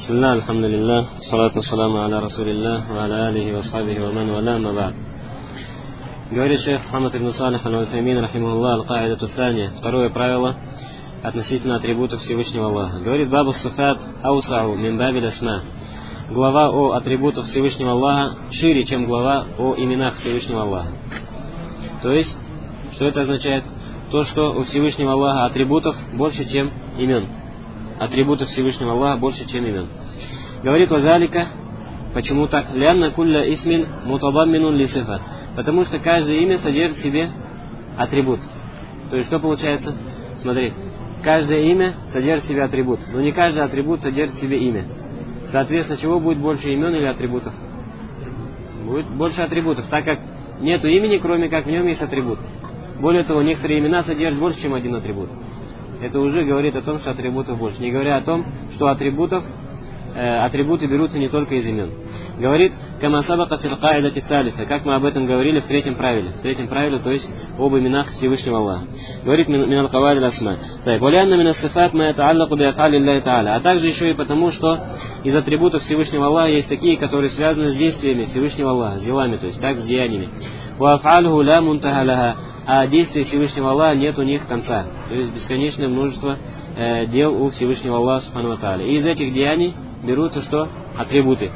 Бисмилlah, алхамдулиллах, салату вассаламу аля расулиллах, ва аля алихи ва асхабихи ва ман валя, ама ба'д. Говорит шейх Мухаммад ибн Салих аль-Усаймин, рахимахуллах, аль-Каидату ссания, второе правило относительно атрибутов Всевышнего Аллаха. Говорит: бабу сифат аусау мин бабиль асма. Глава о атрибутах Всевышнего Аллаха шире, чем глава о именах Всевышнего Аллаха. То есть, что это означает? То, что у Всевышнего Аллаха атрибутов больше, чем имен. Атрибутов Всевышнего Аллаха больше, чем имен. Говорит: вазалика. Почему так? Лянна кулля исмин мутадамминун ли сифа. Потому что каждое имя содержит в себе атрибут. То есть, что получается? Смотри, каждое имя содержит в себе атрибут, но не каждый атрибут содержит в себе имя. Соответственно, чего будет больше имен или атрибутов? Будет больше атрибутов, так как нету имени, кроме как в нем есть атрибут. Более того, некоторые имена содержат больше, чем один атрибут. Это уже говорит о том, что атрибутов больше. Не говоря о том, что атрибуты берутся не только из имен. Говорит: кама сабака фил каидати салиса, как мы об этом говорили в третьем правиле. В третьем правиле, то есть об именах Всевышнего Аллаха. Говорит: минал каваид асма. Валянна мина сифат ма ятааллаку би афали Аллахи та'аля. А также еще и потому, что из атрибутов Всевышнего Аллаха есть такие, которые связаны с действиями Всевышнего Аллаха, с делами, то есть так, с деяниями. Ва афалуху ла мунтаха лаха. А действия Всевышнего Аллаха нет у них конца. То есть бесконечное множество дел у Всевышнего Аллаха субхану ва тааля. И из этих деяний берутся что? Атрибуты.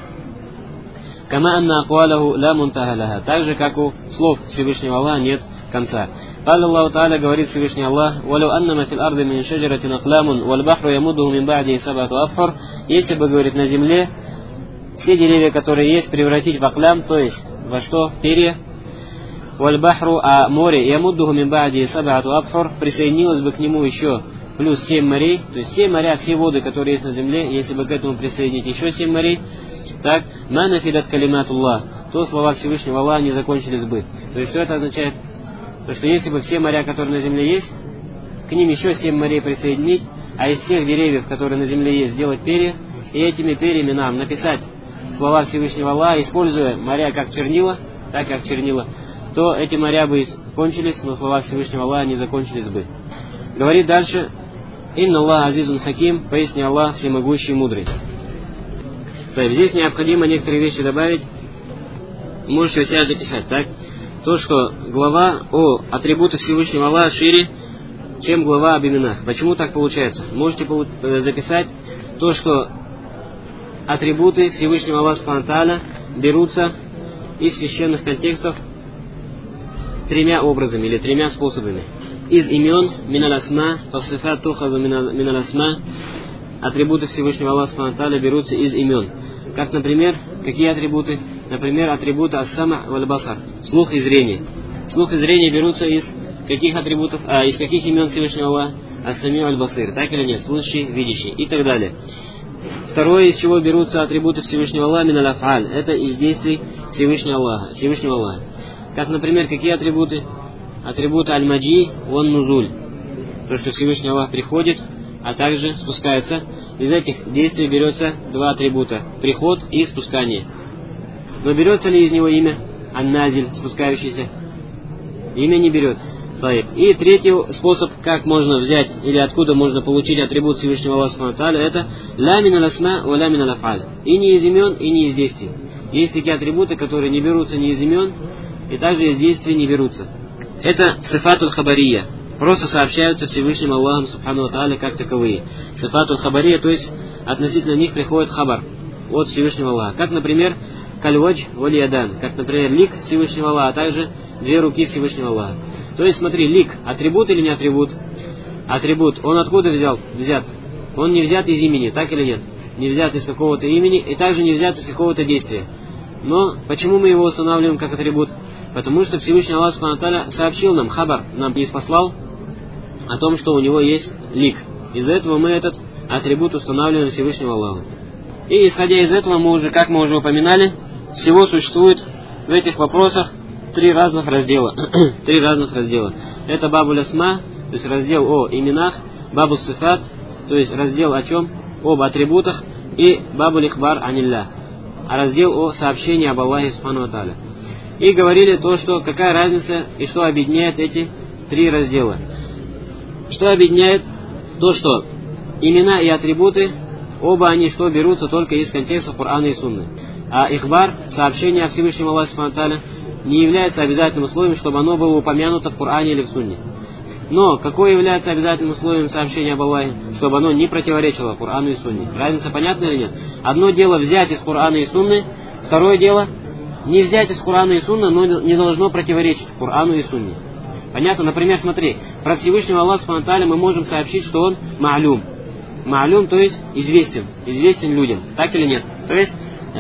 Кама анна аквалаху ла мунтаха лаха. Так же, как у слов Всевышнего Аллаха нет конца. Аллаху Тааля, говорит Всевышний Аллах: «Валю аннама фил арды мин шаджаратин ахламун, валь бахру ямуддуху мин ба'ди саб'ату абхур». Если бы, говорит, на земле все деревья, которые есть, превратить в аклям, то есть во что? В перья. Валь бахру, а море ямуддуху мин ба'ди саб'ату абхур, присоединилось бы к нему еще плюс 7 морей, то есть 7 моря, все воды, которые есть на земле, если бы к этому присоединить еще 7 морей, так, ма нафидат калиматуллах, то слова Всевышнего Аллаха не закончились бы. То есть, что это означает? То, что если бы все моря, которые на земле есть, к ним еще 7 морей присоединить, а из всех деревьев, которые на земле есть, сделать перья, и этими перьями нам написать слова Всевышнего Аллаха, используя моря как чернила, так как чернила, то эти моря бы кончились, но слова Всевышнего Аллаха не закончились бы. Говорит дальше: «Инна Аллах азизун хаким», поясни Аллах всемогущий и мудрый. То есть, здесь необходимо некоторые вещи добавить, можете у себя записать, так? То, что глава о атрибутах Всевышнего Аллаха шире, чем глава об именах. Почему так получается? Можете записать то, что атрибуты Всевышнего Аллаха субхану ва тааля берутся из священных контекстов тремя образами или тремя способами. Из имен, минал асма, фасифат тухазу минал асма, атрибуты Всевышнего Аллаха субхану ва тааля берутся из имен. Как, например, какие атрибуты? Например, атрибуты ас-сама валь басар, слух и зрение. Слух и зрение берутся из каких атрибутов, из каких имен Всевышнего Аллаха? Ас-сами валь басир, так или нет? Слышащий, видящий и так далее. Второе, из чего берутся атрибуты Всевышнего Аллаха, минал аф'аль, это из действий Всевышнего Аллаха. Как, например, какие атрибуты? Атрибуты аль-маджи ван нузуль, то, что Всевышний Аллах приходит, а также спускается. Из этих действий берется два атрибута: приход и спускание. Но берется ли из него имя ан-назиль, спускающийся? Имя не берется. И третий способ, как можно взять или откуда можно получить атрибут Всевышнего Аллаха субхану ва тааля, это ла минал асма ва ла минал аф'аль. И не из имен, и не из действий. Есть такие атрибуты, которые не берутся ни из имен, и также из действий не берутся. Это сифатуль хабария. Просто сообщаются Всевышним Аллахом субхану ва тааля как таковые. Сифатуль хабария, то есть относительно них приходит хабар от Всевышнего Аллаха. Как, например, каль-вадж валь ядан, как, например, лик Всевышнего Аллаха, а также две руки Всевышнего Аллаха. То есть, смотри, лик, атрибут или не атрибут? Атрибут. Он откуда взят? Он не взят из имени, так или нет? Не взят из какого-то имени, и также не взят из какого-то действия. Но почему мы его устанавливаем как атрибут? Потому что Всевышний Аллах субхану ва тааля сообщил нам, хабар нам послал о том, что у него есть лик. Из-за этого мы этот атрибут устанавливаем Всевышнему Аллаху. И исходя из этого, как мы уже упоминали, всего существует в этих вопросах три разных раздела. Это бабуль асма, то есть раздел о именах, бабуль сифат, то есть раздел о чем? Об атрибутах, и бабуль ихбар анилля, раздел о сообщении об Аллахе субхану ва тааля. И говорили то, что какая разница и что объединяет эти три раздела. Что объединяет? То, что имена и атрибуты Оба они что берутся только из контекста Корана и Сунны. А ихбар, сообщение о Всевышнем Аллахе Субхану ва Тааля, не является обязательным условием, чтобы оно было упомянуто в Коране или в Сунне. Но какое является обязательным условием сообщения об Аллахе, чтобы оно не противоречило Корану и Сунне? Разница понятна или нет? Одно дело взять из Корана и Сунны, второе дело не взять из Корана и Сунны, но не должно противоречить Корану и Сунне. Понятно? Например, смотри, про Всевышнего Аллаха Субхану ва Тааля мы можем сообщить, что он ма'люм. Ма'люм, то есть известен людям. Так или нет? То есть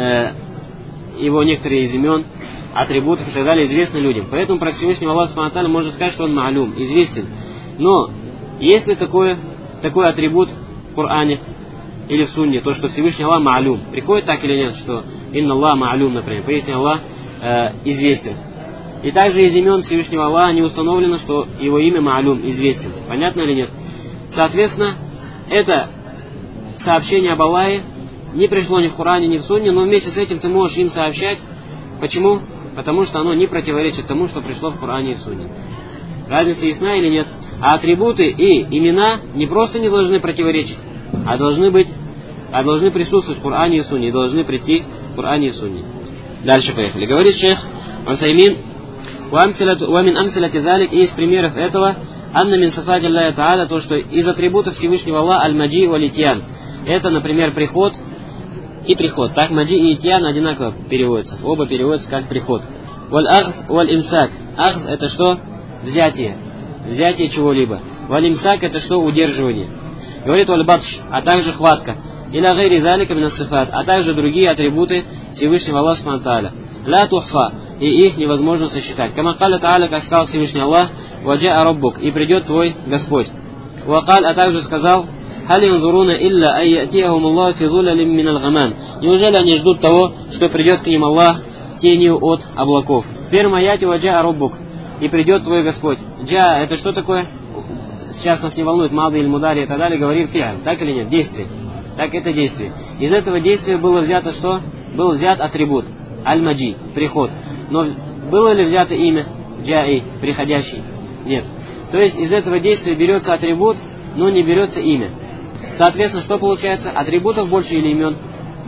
его некоторые из имен, атрибутов и так далее известны людям. Поэтому про Всевышнего Аллаха Субхану ва Тааля можно сказать, что он ма'люм, известен. Но есть ли такой атрибут в Коране или в Сунне, то, что Всевышний Аллах ма'люм? Приходит так или нет, что инна Аллах ма'люм, например, поясни Аллах известен. И также из имен Всевышнего Аллаха не установлено, что его имя ма'люм, известен. Понятно или нет? Соответственно, это сообщение об Аллахе не пришло ни в Коране, ни в Сунне, но вместе с этим ты можешь им сообщать. Почему? Потому что оно не противоречит тому, что пришло в Коране и в Сунне. Разница ясна или нет? А атрибуты и имена не просто не должны противоречить, а должны присутствовать в Коране и в Сунне, и должны прийти в Коране и в Сунне. Дальше поехали. Говорит шейх Усаймин: «Уамин амсилати залик», и из примеров этого, анна мин сифати Аллахи Та'аля, то, что из атрибутов Всевышнего Аллаха аль-маджи валь-итьян. Это, например, приход и приход. Так маджи и итьян одинаково переводятся. Оба переводятся как приход. Валь-ахз валь-имсак. Ахз — это что? Взятие. Взятие чего-либо. Валь-имсак — это что? Удерживание. Говорит валь-батш, а также хватка. Иля гайри залика мин ас-сифат, а также другие атрибуты Всевышнего Аллаха Субхану ва Тааля. Ла тухса, и их невозможно сосчитать. Кама калля Тааля, как сказал Всевышний Аллах, ваджа раббук, и придет твой Господь. Вакаль, а также сказал: халь янзуруна илля айятиахум Аллах фи зулалим мин аль-гамам. Неужели они ждут того, что придет к ним Аллах тенью от облаков? В первом аяте ваджа раббук, и придет твой Господь. Джа — это что такое? Сейчас нас не волнует мады или мудари и так далее, говорим фи'аль. Так или нет? Действие. Так, это действие. Из этого действия было взято что? Был взят атрибут. Аль-маджи, приход. Но было ли взято имя? Джа'i, приходящий? Нет. То есть из этого действия берется атрибут, но не берется имя. Соответственно, что получается? Атрибутов больше или имен?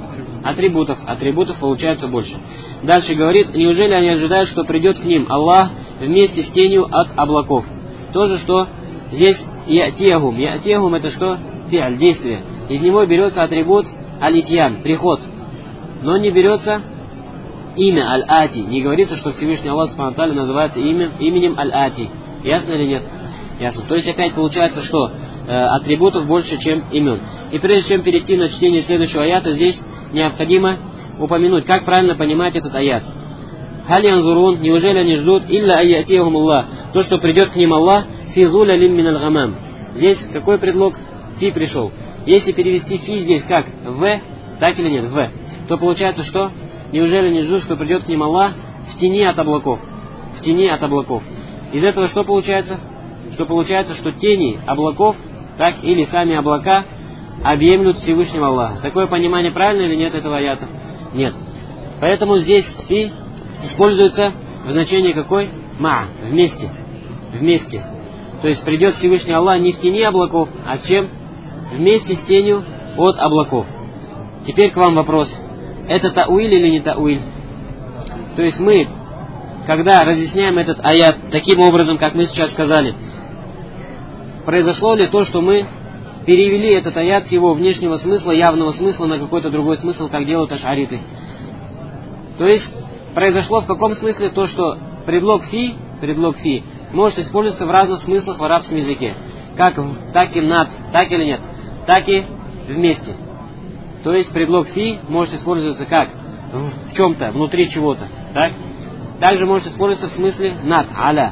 Атрибутов получается больше. Дальше говорит: неужели они ожидают, что придет к ним Аллах вместе с тенью от облаков? Тоже что? Здесь я'тиахум. Я'тиахум — это что? Фи'аль, действие. Из него берется атрибут аль-итьян, приход. Но не берется имя аль-ати. Не говорится, что Всевышний Аллах Субхану ва Тааля называется именем аль-ати. Ясно или нет? Ясно. То есть опять получается, что атрибутов больше, чем имен. И прежде чем перейти на чтение следующего аята, здесь необходимо упомянуть, как правильно понимать этот аят. Халь янзурун, неужели они ждут илля айятиахум Аллах, то, что придет к ним Аллах фи зулалим мин аль-гамам. Здесь какой предлог? Фи пришел. Если перевести фи здесь как в, так или нет, в, то получается что? Неужели не ждут, что придет к ним Аллах в тени от облаков? В тени от облаков. Из этого что получается? Что получается, что тени облаков, так, или сами облака объемлют Всевышнего Аллаха. Такое понимание правильно или нет этого аята? Нет. Поэтому здесь фи используется в значении какой? Ма, вместе. Вместе. То есть придет Всевышний Аллах не в тени облаков, а с чем? Вместе с тенью от облаков. Теперь к вам вопрос. Это тауиль или не тауиль? То есть мы, когда разъясняем этот аят таким образом, как мы сейчас сказали, произошло ли то, что мы перевели этот аят с его внешнего смысла, явного смысла на какой-то другой смысл, как делают аш'ариты? То есть произошло в каком смысле то, что предлог фи может использоваться в разных смыслах в арабском языке. Как так и над, так или нет? Так и вместе. То есть предлог фи может использоваться как в чем-то, внутри чего-то. Так? Также может использоваться в смысле над, аля.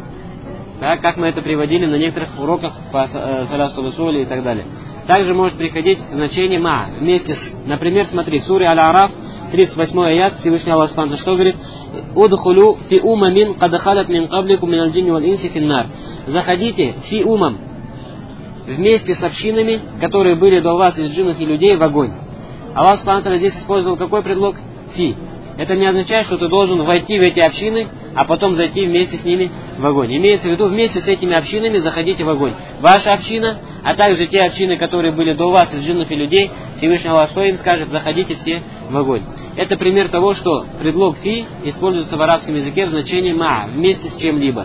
Так, как мы это приводили на некоторых уроках по халясту усули и так далее. Также может приходить значение ма, вместе с, например, смотри, в суре Аль-Араф, 38 аят, Всевышний Аллах Субхану, что говорит: «Удхулю фи умамин кад халат мин каблику мин аль-джинни валь инси финнар». Заходите фи умам, вместе с общинами, которые были до вас из джиннов и людей, в огонь. Аллах Субхану здесь использовал какой предлог? Фи. Это не означает, что ты должен войти в эти общины, а потом зайти вместе с ними в огонь. Имеется в виду, вместе с этими общинами заходите в огонь. Ваша община, а также те общины, которые были до вас из джиннов и людей, Всевышний Аллах что им скажет? Заходите все в огонь. Это пример того, что предлог фи используется в арабском языке в значении ма, вместе с чем-либо.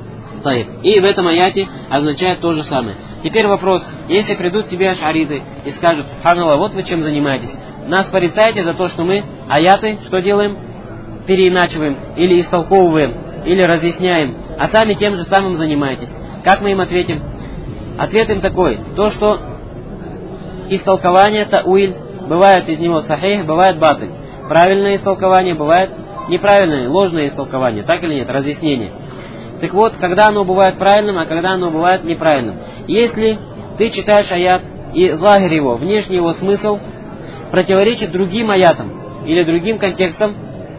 И в этом аяте означает то же самое. Теперь вопрос: если придут к тебе ашариты и скажут: субханаллах, вот вы чем занимаетесь, нас порицаете за то, что мы аяты что делаем? Переиначиваем, или истолковываем, или разъясняем, а сами тем же самым занимаетесь. Как мы им ответим? Ответ им такой: то, что истолкование тауиль, бывает из него сахих, бывает батыль. Правильное истолкование бывает неправильное, ложное истолкование, так или нет, разъяснение. Так вот, когда оно бывает правильным, а когда оно бывает неправильным. Если ты читаешь аят, и захир его, внешний его смысл противоречит другим аятам, или другим контекстам,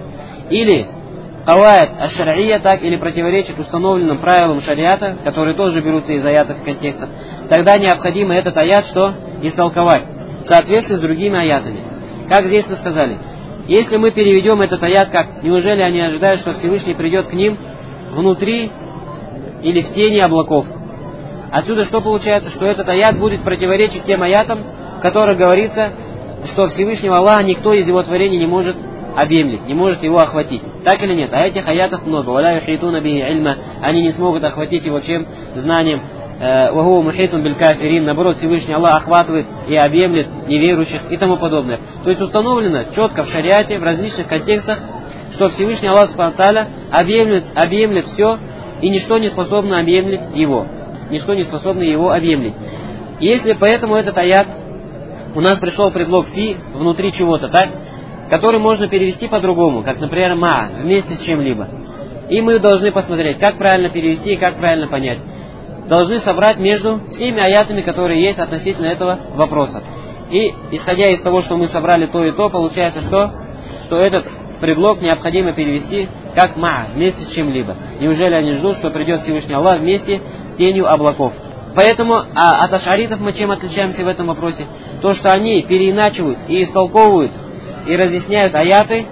или каваид аш-шар'ия, так, или противоречит установленным правилам шариата, которые тоже берутся из аятов и контекстов, тогда необходимо этот аят что? Истолковать в соответствии с другими аятами. Как здесь мы сказали, если мы переведем этот аят как: неужели они ожидают, что Всевышний придет к ним внутри или в тени облаков? Отсюда что получается? Что этот аят будет противоречить тем аятам, в которых говорится, что Всевышнего Аллаха никто из его творений не может объемлить, не может его охватить. Так или нет? А этих аятов много. «Валя юхитуна бихи ильма», они не смогут охватить его чем? Знанием. «Вахуа мухитун биль кафирин», наоборот, Всевышний Аллах охватывает и объемлет неверующих и тому подобное. То есть установлено четко в шариате, в различных контекстах, что Всевышний Аллах субхану тааля объемлет все, и ничто не способно объемлить его. Ничто не способно его объемлить. Если поэтому этот аят, у нас пришел предлог фи внутри чего-то, так, который можно перевести по-другому, как, например, ма, вместе с чем-либо. И мы должны посмотреть, как правильно перевести и как правильно понять. Должны собрать между всеми аятами, которые есть относительно этого вопроса. И, исходя из того, что мы собрали то и то, получается что? Что этот предлог необходимо перевести как ма, вместе с чем-либо. Неужели они ждут, что придет Всевышний Аллах вместе с тенью облаков? Поэтому от ашаритов мы чем отличаемся в этом вопросе? То, что они переиначивают и истолковывают и разъясняют аяты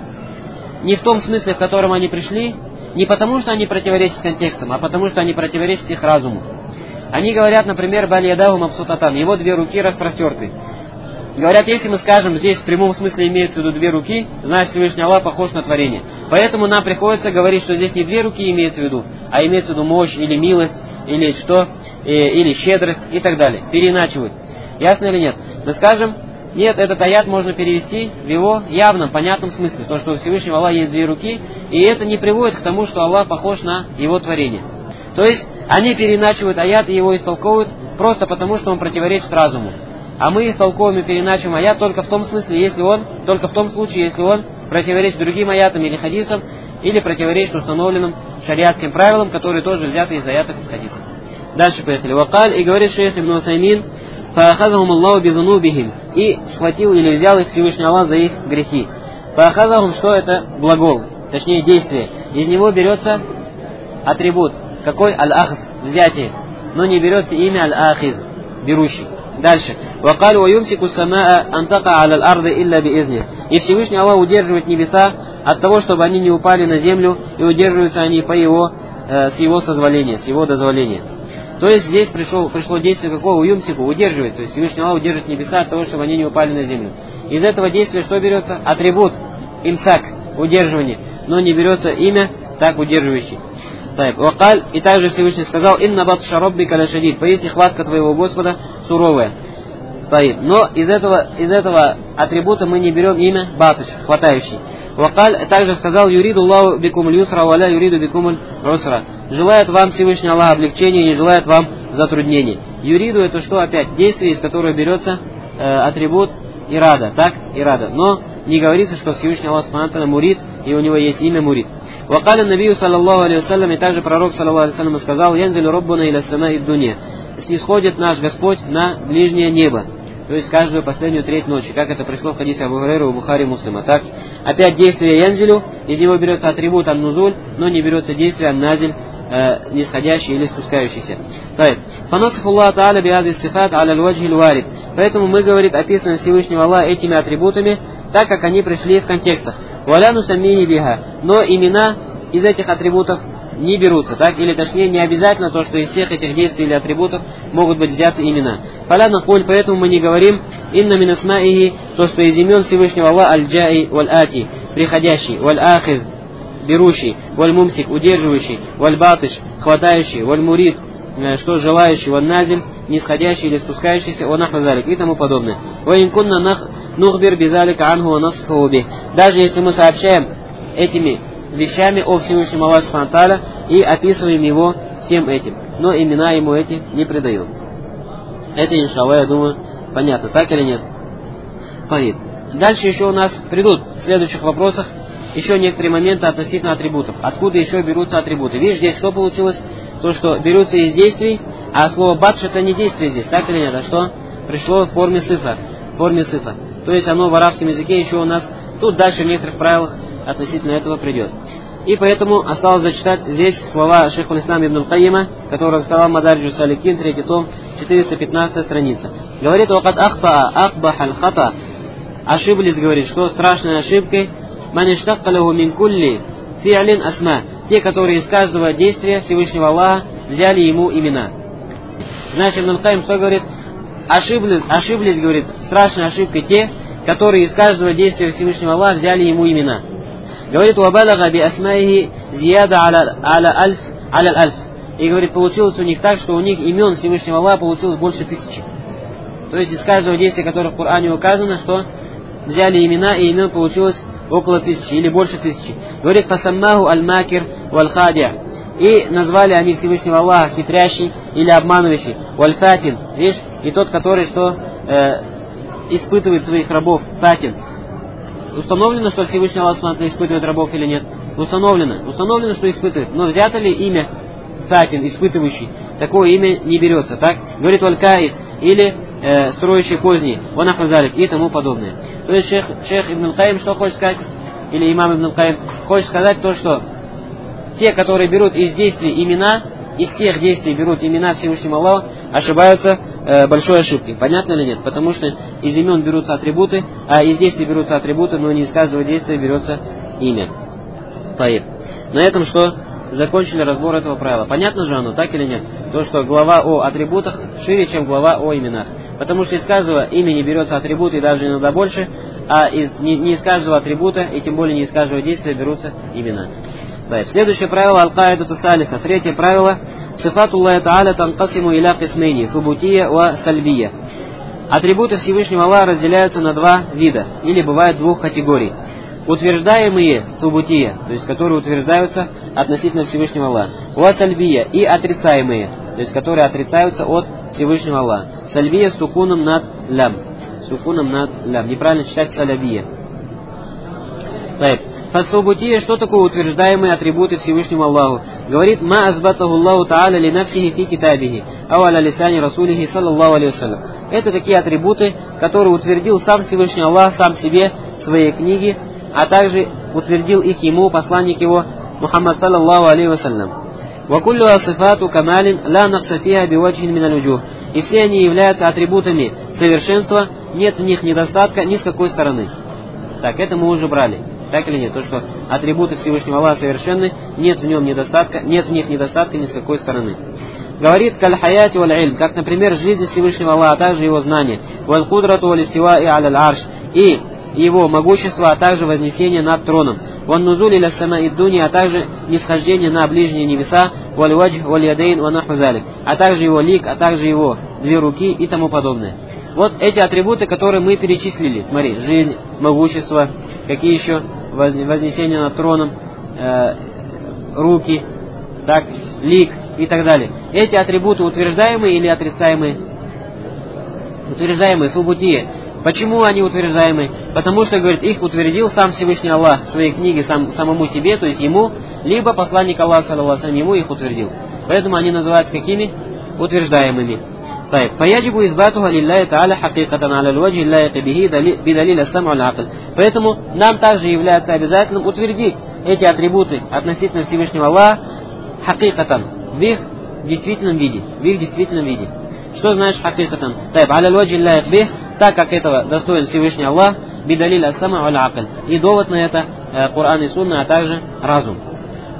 не в том смысле, в котором они пришли, не потому, что они противоречат контекстам, а потому, что они противоречат их разуму. Они говорят, например, «Баль ядаху мабсутатан», его две руки распростерты. Говорят, если мы скажем, здесь в прямом смысле имеется в виду две руки, значит Всевышний Аллах похож на творение. Поэтому нам приходится говорить, что здесь не две руки имеется в виду, а имеется в виду мощь или милость, или что, или щедрость и так далее. Переиначивают. Ясно или нет? Мы скажем: нет, этот аят можно перевести в его явном, понятном смысле. То, что у Всевышнего Аллаха есть две руки, и это не приводит к тому, что Аллах похож на его творение. То есть, они переиначивают аят и его истолковывают просто потому, что он противоречит разуму. А мы истолковываем и переиначиваем аят только в том смысле, только в том случае, если он противоречит другим аятам или хадисам, или противоречит установленным шариатским правилам, которые тоже взяты из аятов и из хадисов. Дальше поехали. Вакаль, и говорит шейх Ибн Усаймин: «Фаахазахум Аллаху бизунубихим», и схватил или взял их Всевышний Аллах за их грехи. Фаахазахум, что это? Глагол, точнее действие. Из него берется атрибут. Какой? Аль-ахз, взятие. Но не берется имя аль-ахиз, берущий. Дальше. «Вакаль ва юмсику самаа антака аля аль-арды илля биизни». И Всевышний Аллах удерживает небеса от того, чтобы они не упали на землю, и удерживаются они по его, с его созволения, с его дозволения. То есть здесь пришло действие какого? Юмсику, удерживает. То есть Всевышний Аллах удерживает небеса от того, чтобы они не упали на землю. Из этого действия что берется? Атрибут, имсак, удерживание. Но не берется имя, так удерживающий. Вакаль, и также Всевышний сказал: «Инна батша раббика лашадид», поистине хватка твоего Господа суровая. Но из этого атрибута мы не берем имя батыш, хватающий. Вакаль также сказал: «Юриду Аллаху бикумуль юсра, валя юриду бикумуль усра». Желает вам Всевышний Аллах облегчения, не желает вам затруднений. Юриду — это что опять? Действие, из которого берется атрибут ирада, так? Ирада. Но не говорится, что Всевышний Аллах субхану ва тааля мурид, и у него есть имя мурид. Вакаля набию саллаллаху алейхи вассалям, и также пророк саллаллаху алейхи вассалям сказал: «Янзилю роббуна иля самаи дуня». Снисходит наш Господь на ближнее небо, то есть каждую последнюю треть ночи, как это пришло в хадисе Абу Хурайры у Бухари Муслима. Так, опять действие янзилю, из него берется атрибут ан-нузуль, но не берется действие ан-назиль, нисходящий или спускающийся. Фанасахуллаху тааля биади сифат аля аль-ваджхи аль-варид. Поэтому мы, говорит, описываем Всевышнего Аллаха этими атрибутами, так как они пришли в контекстах. Валя нусаммини биха. Но имена из этих атрибутов не берутся, так? Или точнее не обязательно то, что из всех этих действий или атрибутов могут быть взяты имена. Фаля накуль, поэтому мы не говорим инна мин асмаихи, то, что из имен Всевышнего Аллаха аль-джаи валь-ати, приходящий, валь-ахид, берущий, валь-мумсик, удерживающий, валь-батыш, хватающий, валь-мурид, что желающий, валь-назиль, нисходящий или спускающийся, ванахвазалик и тому подобное. Ваинкунна нухбир бидалика анху ванасху бих. Даже если мы сообщаем этими вещами о Всевышнем Аллахе Субхану ва Тааля и описываем его всем этим, но имена ему эти не придаем. Это, иншаллах, я думаю, понятно, так или нет? Таиб. Дальше еще у нас придут в следующих вопросах еще некоторые моменты относительно атрибутов. Откуда еще берутся атрибуты? Видишь, здесь что получилось? То, что берутся из действий, а слово бадш это не действие здесь, так или нет? А что? Пришло в форме сифа. То есть оно в арабском языке еще у нас, тут дальше в некоторых правилах относительно этого придет. И поэтому осталось зачитать здесь слова шейха аль-Ислам ибн аль-Кайима, который рассказал Мадариджу Саликин, 3 том, 415 страница. Говорит, «Вакад ахтаа акбах аль-хата». Ошиблись, говорит, что страшной ошибкой «Маништаккалаху мин кулли фи'лин асма». Те, которые из каждого действия Всевышнего Аллаха взяли ему имена. Значит, Ибн аль-Кайим что говорит? Ошиблись, говорит, страшной ошибкой те, которые из каждого действия Всевышнего Аллаха взяли ему имена. Говорит, «Вабалага би асмаихи зияда аля альф». И говорит, получилось у них так, что у них имен Всевышнего Аллаха получилось больше 1000. То есть из каждого действия, которое в Коране указано, что взяли имена, и имен получилось около 1000 или больше 1000. Говорит, «Фасаммаху аль-макир валь-хадия». И назвали они Всевышнего Аллаха хитрящий или обманывающий. Валь-фатин, видишь, и тот, который что испытывает своих рабов. Фатин. Установлено, что Всевышний Аллах испытывает рабов или нет? Установлено, что испытывает. Но взято ли имя Фатин, испытывающий? Такое имя не берется, так? Говорит, валь-каид, или строящий козни, ванахвазалик и тому подобное. То есть шейх Ибн аль-Кайим что хочет сказать? Или имам Ибн аль-Кайим хочет сказать то, что те, которые берут из действий имена, из всех действий берут имена Всевышнего Аллаха, ошибаются большой ошибкой. Понятно или нет? Потому что из имен берутся атрибуты, а из действий берутся атрибуты, но не из каждого действия берется имя. Таиб. На этом что? Закончили разбор этого правила. Понятно же оно, так или нет? То, что глава о атрибутах шире, чем глава о именах. Потому что из каждого имени берется атрибут, и даже иногда больше, а не из каждого атрибута, и тем более не из каждого действия берутся имена. Следующее правило аль-каидату салиса. Третье правило. Сифату Аллахи Та'аля танкасиму иля кисмейни. Субутия ва сальбия. Атрибуты Всевышнего Аллаха разделяются на два вида. Или бывают двух категорий. Утверждаемые субутия, то есть которые утверждаются относительно Всевышнего Аллаха. Ва сальбия. И отрицаемые, то есть которые отрицаются от Всевышнего Аллаха. Сальбия с сукуном над лям. Неправильно читать салябия. Фасубутия, что такое утверждаемые атрибуты Всевышнему Аллаху? Говорит, ма азбатаху Аллаху Та'аля ли нафсихи фи китабихи, ау аля лисани расулихи саллаллаху алейхи вассалям. Это такие атрибуты, которые утвердил сам Всевышний Аллах сам себе в своей книге, а также утвердил их ему посланник его Мухаммад саллаллаху алейхи вассалям. Вакуллю асифату камалин ла наксафиха биваджин миналюджух. И все они являются атрибутами совершенства, нет в них недостатка ни с какой стороны. Так, это мы уже брали. Так или нет? То, что атрибуты Всевышнего Аллаха совершенны, нет в них недостатка ни с какой стороны. Говорит, каль-хаяти валь-ильм, как, например, жизнь Всевышнего Аллаха, а также его знание, валь-кудрату валь-истиваи аля-аль-арш, и его могущество, а также вознесение над троном, ван-нузуль иля самаи дуни, а также нисхождение на ближние небеса, валь-ваджх валь-ядейн ванахвазалик, а также его лик, а также его две руки и тому подобное. Вот эти атрибуты, которые мы перечислили. Смотри, жизнь, могущество, какие еще? Вознесение над троном, руки, так, лик и так далее. Эти атрибуты утверждаемые или отрицаемые? Утверждаемые, субутия. Почему они утверждаемые? Потому что, говорит, их утвердил сам Всевышний Аллах в своей книге самому себе, то есть ему, либо посланник Аллаха, саллаллаху алейхи ва саллям, ему их утвердил. Поэтому они называются какими? Утверждаемыми. Фаяджибу избатуха лилляхи та'аля хакикатан аля лваджи лляйки бихи бидалиля сам'у аль-акл. Поэтому нам также является обязательным утвердить эти атрибуты относительно Всевышнего Аллаха хакикатан, в их действительном виде. Что значит хакикатан? Аля лваджи лляйки бих, так как этого достоин Всевышний Аллах, бидалиля сам'у аль-акл. И довод на это Коран и Сунна, а также разум.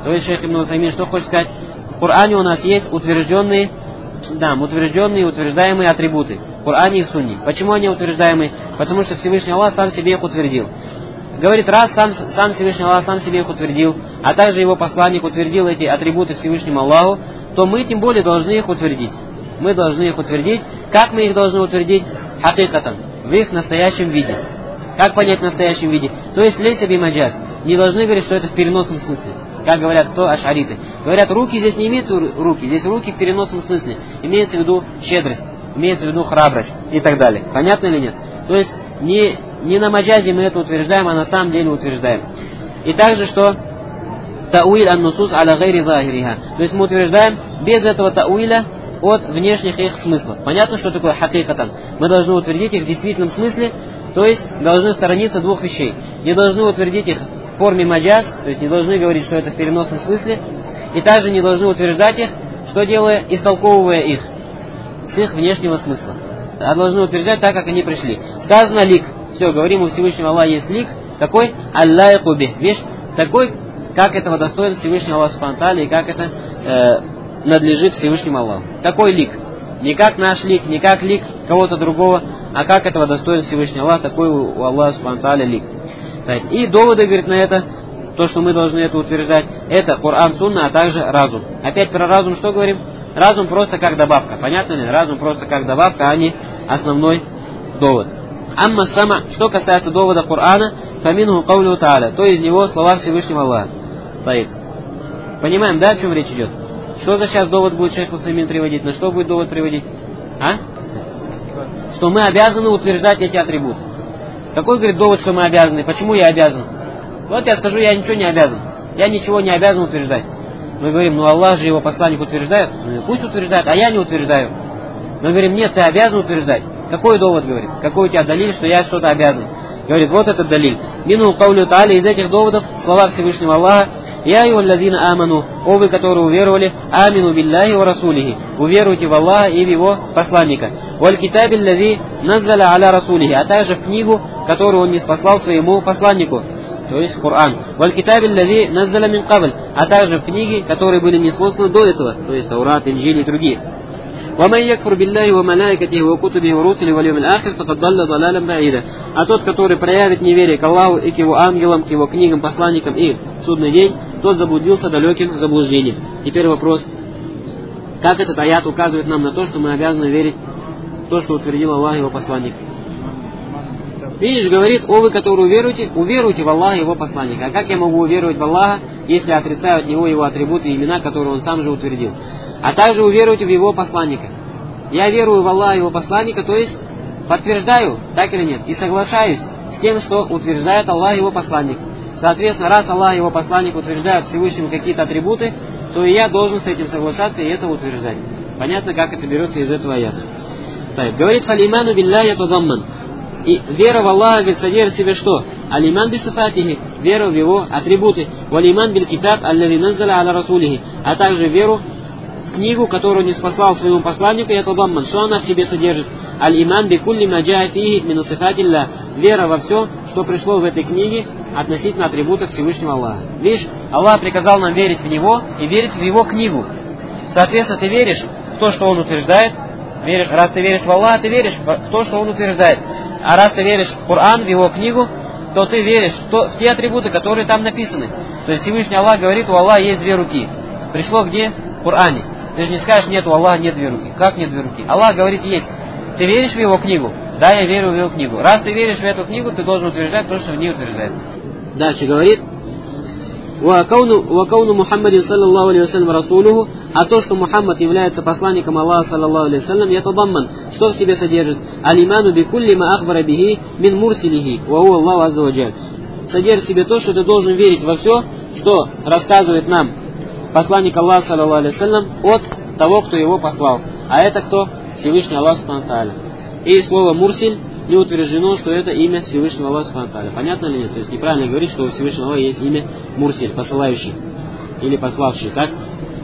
То есть шейх Ибн Усаймин что хочет сказать? В Коране у нас есть утвержденные, утверждаемые атрибуты. В Коране и в Сунне. Почему они утверждаемые? Потому что Всевышний Аллах сам себе их утвердил. Говорит, раз сам Всевышний Аллах сам себе их утвердил, а также его посланник утвердил эти атрибуты Всевышнему Аллаху, то мы тем более должны их утвердить. Мы должны их утвердить. Как мы их должны утвердить? Хакикатан. В их настоящем виде. Как понять в настоящем виде? То есть лейса би маджаз. Не должны говорить, что это в переносном смысле. Как говорят кто? Ашариты. Говорят, руки здесь не имеется руки, здесь руки в переносном смысле. Имеется в виду щедрость, имеется в виду храбрость и так далее. Понятно или нет? То есть не на маджазе мы это утверждаем, а на самом деле утверждаем. И также что? Тауиль ан-нусус аля гайри захириха. То есть мы утверждаем без этого тауиля от внешних их смыслов. Понятно, что такое хакикатан? Мы должны утвердить их в действительном смысле, то есть должны сторониться двух вещей. Не должны утвердить их в форме маджаз, то есть не должны говорить, что это в переносном смысле, и также не должны утверждать их, что делая, истолковывая их с их внешнего смысла. А должны утверждать так, как они пришли. Сказано лик. Все, говорим, у Всевышнего Аллаха есть лик. Какой? Аллайку бих. Видишь, такой, как этого достоин Всевышнего Аллаха субхану ва тааля, и как это надлежит Всевышнему Аллаху. Такой лик. Не как наш лик, не как лик кого-то другого, а как этого достоин Всевышний Аллах, такой у Аллаха субхану ва тааля лик. И доводы, говорит, на это, то, что мы должны это утверждать, это Коран, Сунна, а также разум. Опять про разум что говорим? Разум просто как добавка. Понятно ли? Разум просто как добавка, а не основной довод. Амма сама, что касается довода Корана, фаминху каулю тааля, то из него слова Всевышнего Аллаха. Понимаем, да, о чем речь идет? Что за сейчас довод будет шейх Усаймин приводить? На что будет довод приводить? Что мы обязаны утверждать эти атрибуты. Какой, говорит, довод, что мы обязаны? Почему я обязан? Вот я скажу, я ничего не обязан. Я ничего не обязан утверждать. Мы говорим, Аллах же, его посланник утверждает. Пусть утверждает, а я не утверждаю. Мы говорим, нет, ты обязан утверждать. Какой довод, говорит? Какой у тебя далиль, что я что-то обязан? Говорит, вот этот далиль. Мину каулю тааля, из этих доводов слова Всевышнего Аллаха. Я юаллазина аману, о вы, которые уверовали, амину билляхи ва расулихи, уверуйте в Аллаха и в его посланника. Валь китаби лази наззаля аля расулихи, а также в книгу, которую он не спаслал своему посланнику, то есть Коран. Валь китаби лази наззаля мин кабль, а также в книги, которые были неспосланы до этого, то есть Таурат, Инджиль и другие. وَمَنْ يَكْفُرْ بِاللَّهِ وَمَلَائِكَتِهِ وَكُتُبِهِ وَرُسُلِهِ وَالْيَوْمِ الْآخِرِ فَقَدْ ضَلَّ ضَلَالًا بَعِيدًا. А тот, который проявит неверие к Аллаху и к его ангелам, к его книгам, посланникам и в судный день, тот заблудился далеким заблуждением. Теперь вопрос, как этот аят указывает нам на то, что мы обязаны верить в то, что утвердил Аллах и его посланник. Видишь, говорит, о вы, которые уверуйте в Аллаха и его посланника. А как я могу уверовать в Аллаха, если отрицаю от него его атрибуты и имена, которые он сам же утвердил? А также уверуйте в его посланника. Я верую в Аллаха и его посланника, то есть подтверждаю, так или нет, и соглашаюсь с тем, что утверждает Аллах и его посланник. Соответственно, раз Аллах и его посланник утверждают Всевышнему какие-то атрибуты, то и я должен с этим соглашаться и это утверждать. Понятно, как это берется из этого аята. Говорит, фалиману билля ятадамман. И вера в Аллаха, говорит, содержит в себе что? Алиман бисифатихи, вера в его атрибуты. Валиман биль китаб аллази наззаля аля расулихи, а также веру в книгу, которую не спаслал своему посланнику, ятадамман. Что она в себе содержит? Аль-иман бикулли маджаа фихи мин сифатилля. Вера во все, что пришло в этой книге относительно атрибутов Всевышнего Аллаха. Видишь, Аллах приказал нам верить в Него и верить в Его книгу. Соответственно, ты веришь в то, что Он утверждает. Веришь, раз ты веришь в Аллаха, ты веришь в то, что Он утверждает. А раз ты веришь в Коран, в Его книгу, то ты веришь в те атрибуты, которые там написаны. То есть Всевышний Аллах говорит, у Аллаха есть две руки. Пришло где? В Коране. Ты же не скажешь, нет, у Аллаха нет две руки. Как нет две руки? Аллах говорит, есть. Ты веришь в Его книгу? Да, я верю в Его книгу. Раз ты веришь в эту книгу, ты должен утверждать то, что в ней утверждается. Дальше говорит, وَكَوْنُ مُحَمَّدٍ صَلَّى اللَّهُ عَلَيْهِ وَسَلَّمَ رَسُولُهُ, а то, что Мухаммад является посланником Аллаха, саллаллаху алейхи вассалям, ятадамман, что в себе содержит? Алиману бикулли ма ахбара бихи мин мурсилихи, ва хуа Аллаху азза ва джаль. Содержит в себе то, что ты должен верить во все, что рассказывает нам посланник Аллаха, саллаллаху алейхи вассалям, от того, кто его послал. А это кто? Всевышний Аллах субхану ва тааля. И слово мурсиль не утверждено, что это имя Всевышнего Аллаха субхану ва тааля. Понятно ли нет? То есть неправильно говорить, что у Всевышнего Аллаха есть имя мурсиль, посылающий или пославший. Так?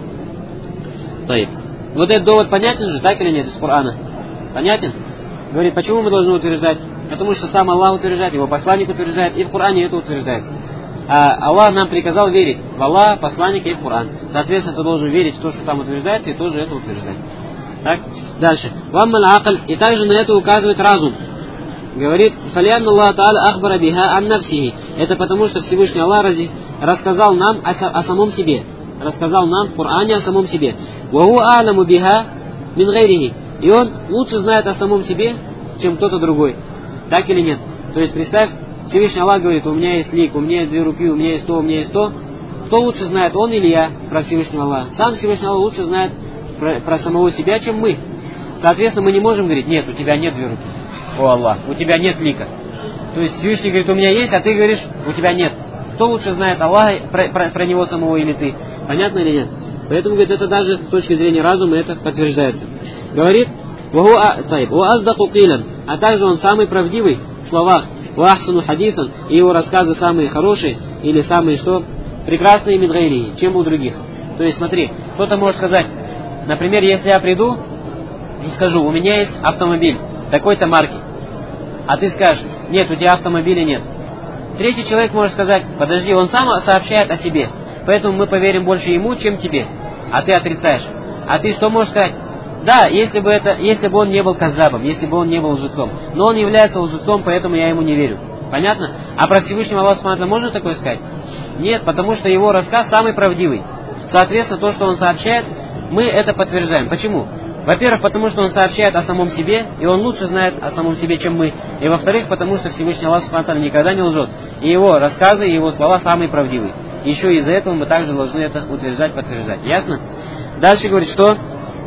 Вот этот довод понятен же, так или нет, из Корана? Понятен? Говорит, почему мы должны утверждать? Потому что сам Аллах утверждает, его посланник утверждает, и в Коране это утверждается. Аллах нам приказал верить в Аллаха, посланника и в Коран. Соответственно, ты должен верить в то, что там утверждается, и тоже это утверждать. Так, дальше. Ваммаль акль, и также на это указывает разум. Говорит, фалианна Аллах Та'аля ахбара биха ан нафсихи. Это потому, что Всевышний Аллах рассказал нам о самом себе. Рассказал нам в Коране о самом себе. Ваху а'ламу биха мин гайрихи. И он лучше знает о самом себе, чем кто-то другой. Так или нет? То есть, представь, Всевышний Аллах говорит, у меня есть лик, у меня есть 2 руки, у меня есть то, у меня есть то. Кто лучше знает, он или я, про Всевышнего Аллаха? Сам Всевышний Аллах лучше знает про самого себя, чем мы. Соответственно, мы не можем говорить, нет, у тебя нет 2 руки. О Аллах, у тебя нет лика. То есть Всевышний говорит, у меня есть, а ты говоришь, у тебя нет. Кто лучше знает, Аллах про него самого или ты? Понятно или нет? Поэтому, говорит, это даже с точки зрения разума это подтверждается. Говорит, а также он самый правдивый в словах, и его рассказы самые хорошие, или самые что? Прекрасные мин гайрихи, чем у других. То есть смотри, кто-то может сказать, например, если я приду и скажу, у меня есть автомобиль такой-то марки, а ты скажешь, нет, у тебя автомобиля нет. Третий человек может сказать, подожди, он сам сообщает о себе, поэтому мы поверим больше ему, чем тебе, а ты отрицаешь. А ты что можешь сказать? Да, если бы он не был каззабом, если бы он не был лжецом, но он является лжецом, поэтому я ему не верю. Понятно? А про Всевышнего Аллаха Субхану ва Тааля можно такое сказать? Нет, потому что его рассказ самый правдивый. Соответственно, то, что он сообщает, мы это подтверждаем. Почему? Во-первых, потому что он сообщает о самом себе, и он лучше знает о самом себе, чем мы. И во-вторых, потому что Всевышний Аллах Субхану ва Тааля никогда не лжет. И его рассказы, и его слова самые правдивые. Еще из-за этого мы также должны это утверждать, подтверждать. Ясно? Дальше говорит, что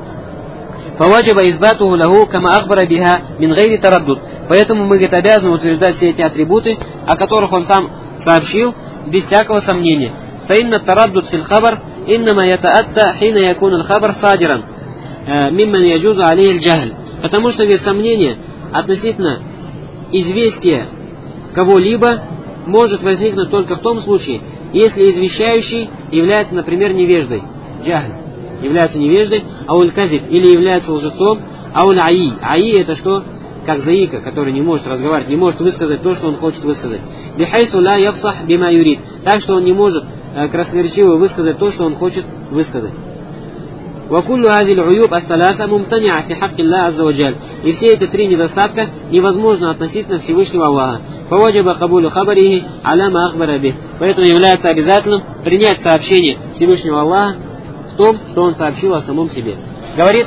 фаваджиба избатуху лаху кама ахбара биха мин гайри тараддуд. Поэтому мы, говорит, обязаны утверждать все эти атрибуты, о которых он сам сообщил, без всякого сомнения. Фаинна тараддуд фил хабар иннама ятаатта хина якун аль хабар садиран мимман яджузу алейхи аль-джахль. Потому что, говорит, сомнение относительно известия кого-либо может возникнуть только в том случае, если извещающий является, например, невеждой. Джахль является невеждой, ауль-казиб, или является лжецом, ауль-аи. Аи это что? Как заика, который не может разговаривать, не может высказать то, что он хочет высказать. Бихайсу ла яфсах бима юрид. Так что он не может красноречиво высказать то, что он хочет высказать. وَكُلُّ هَذِهِ الْعُيُوبِ الثَّلَاثَةِ مُمْتَنِعَةٌ فِي حَقِّ اللَّهِ عَزَّ وَجَلَّ. И все эти 3 недостатка невозможно относительно Всевышнего Аллаха. فَوَجَبَ قَبُولُ خَبَرِهِ عَلَى مَا أَخْبَرَ بِهِ. Поэтому является обязательным принять сообщение Всевышнего Аллаха в том, что он сообщил о самом себе. Говорит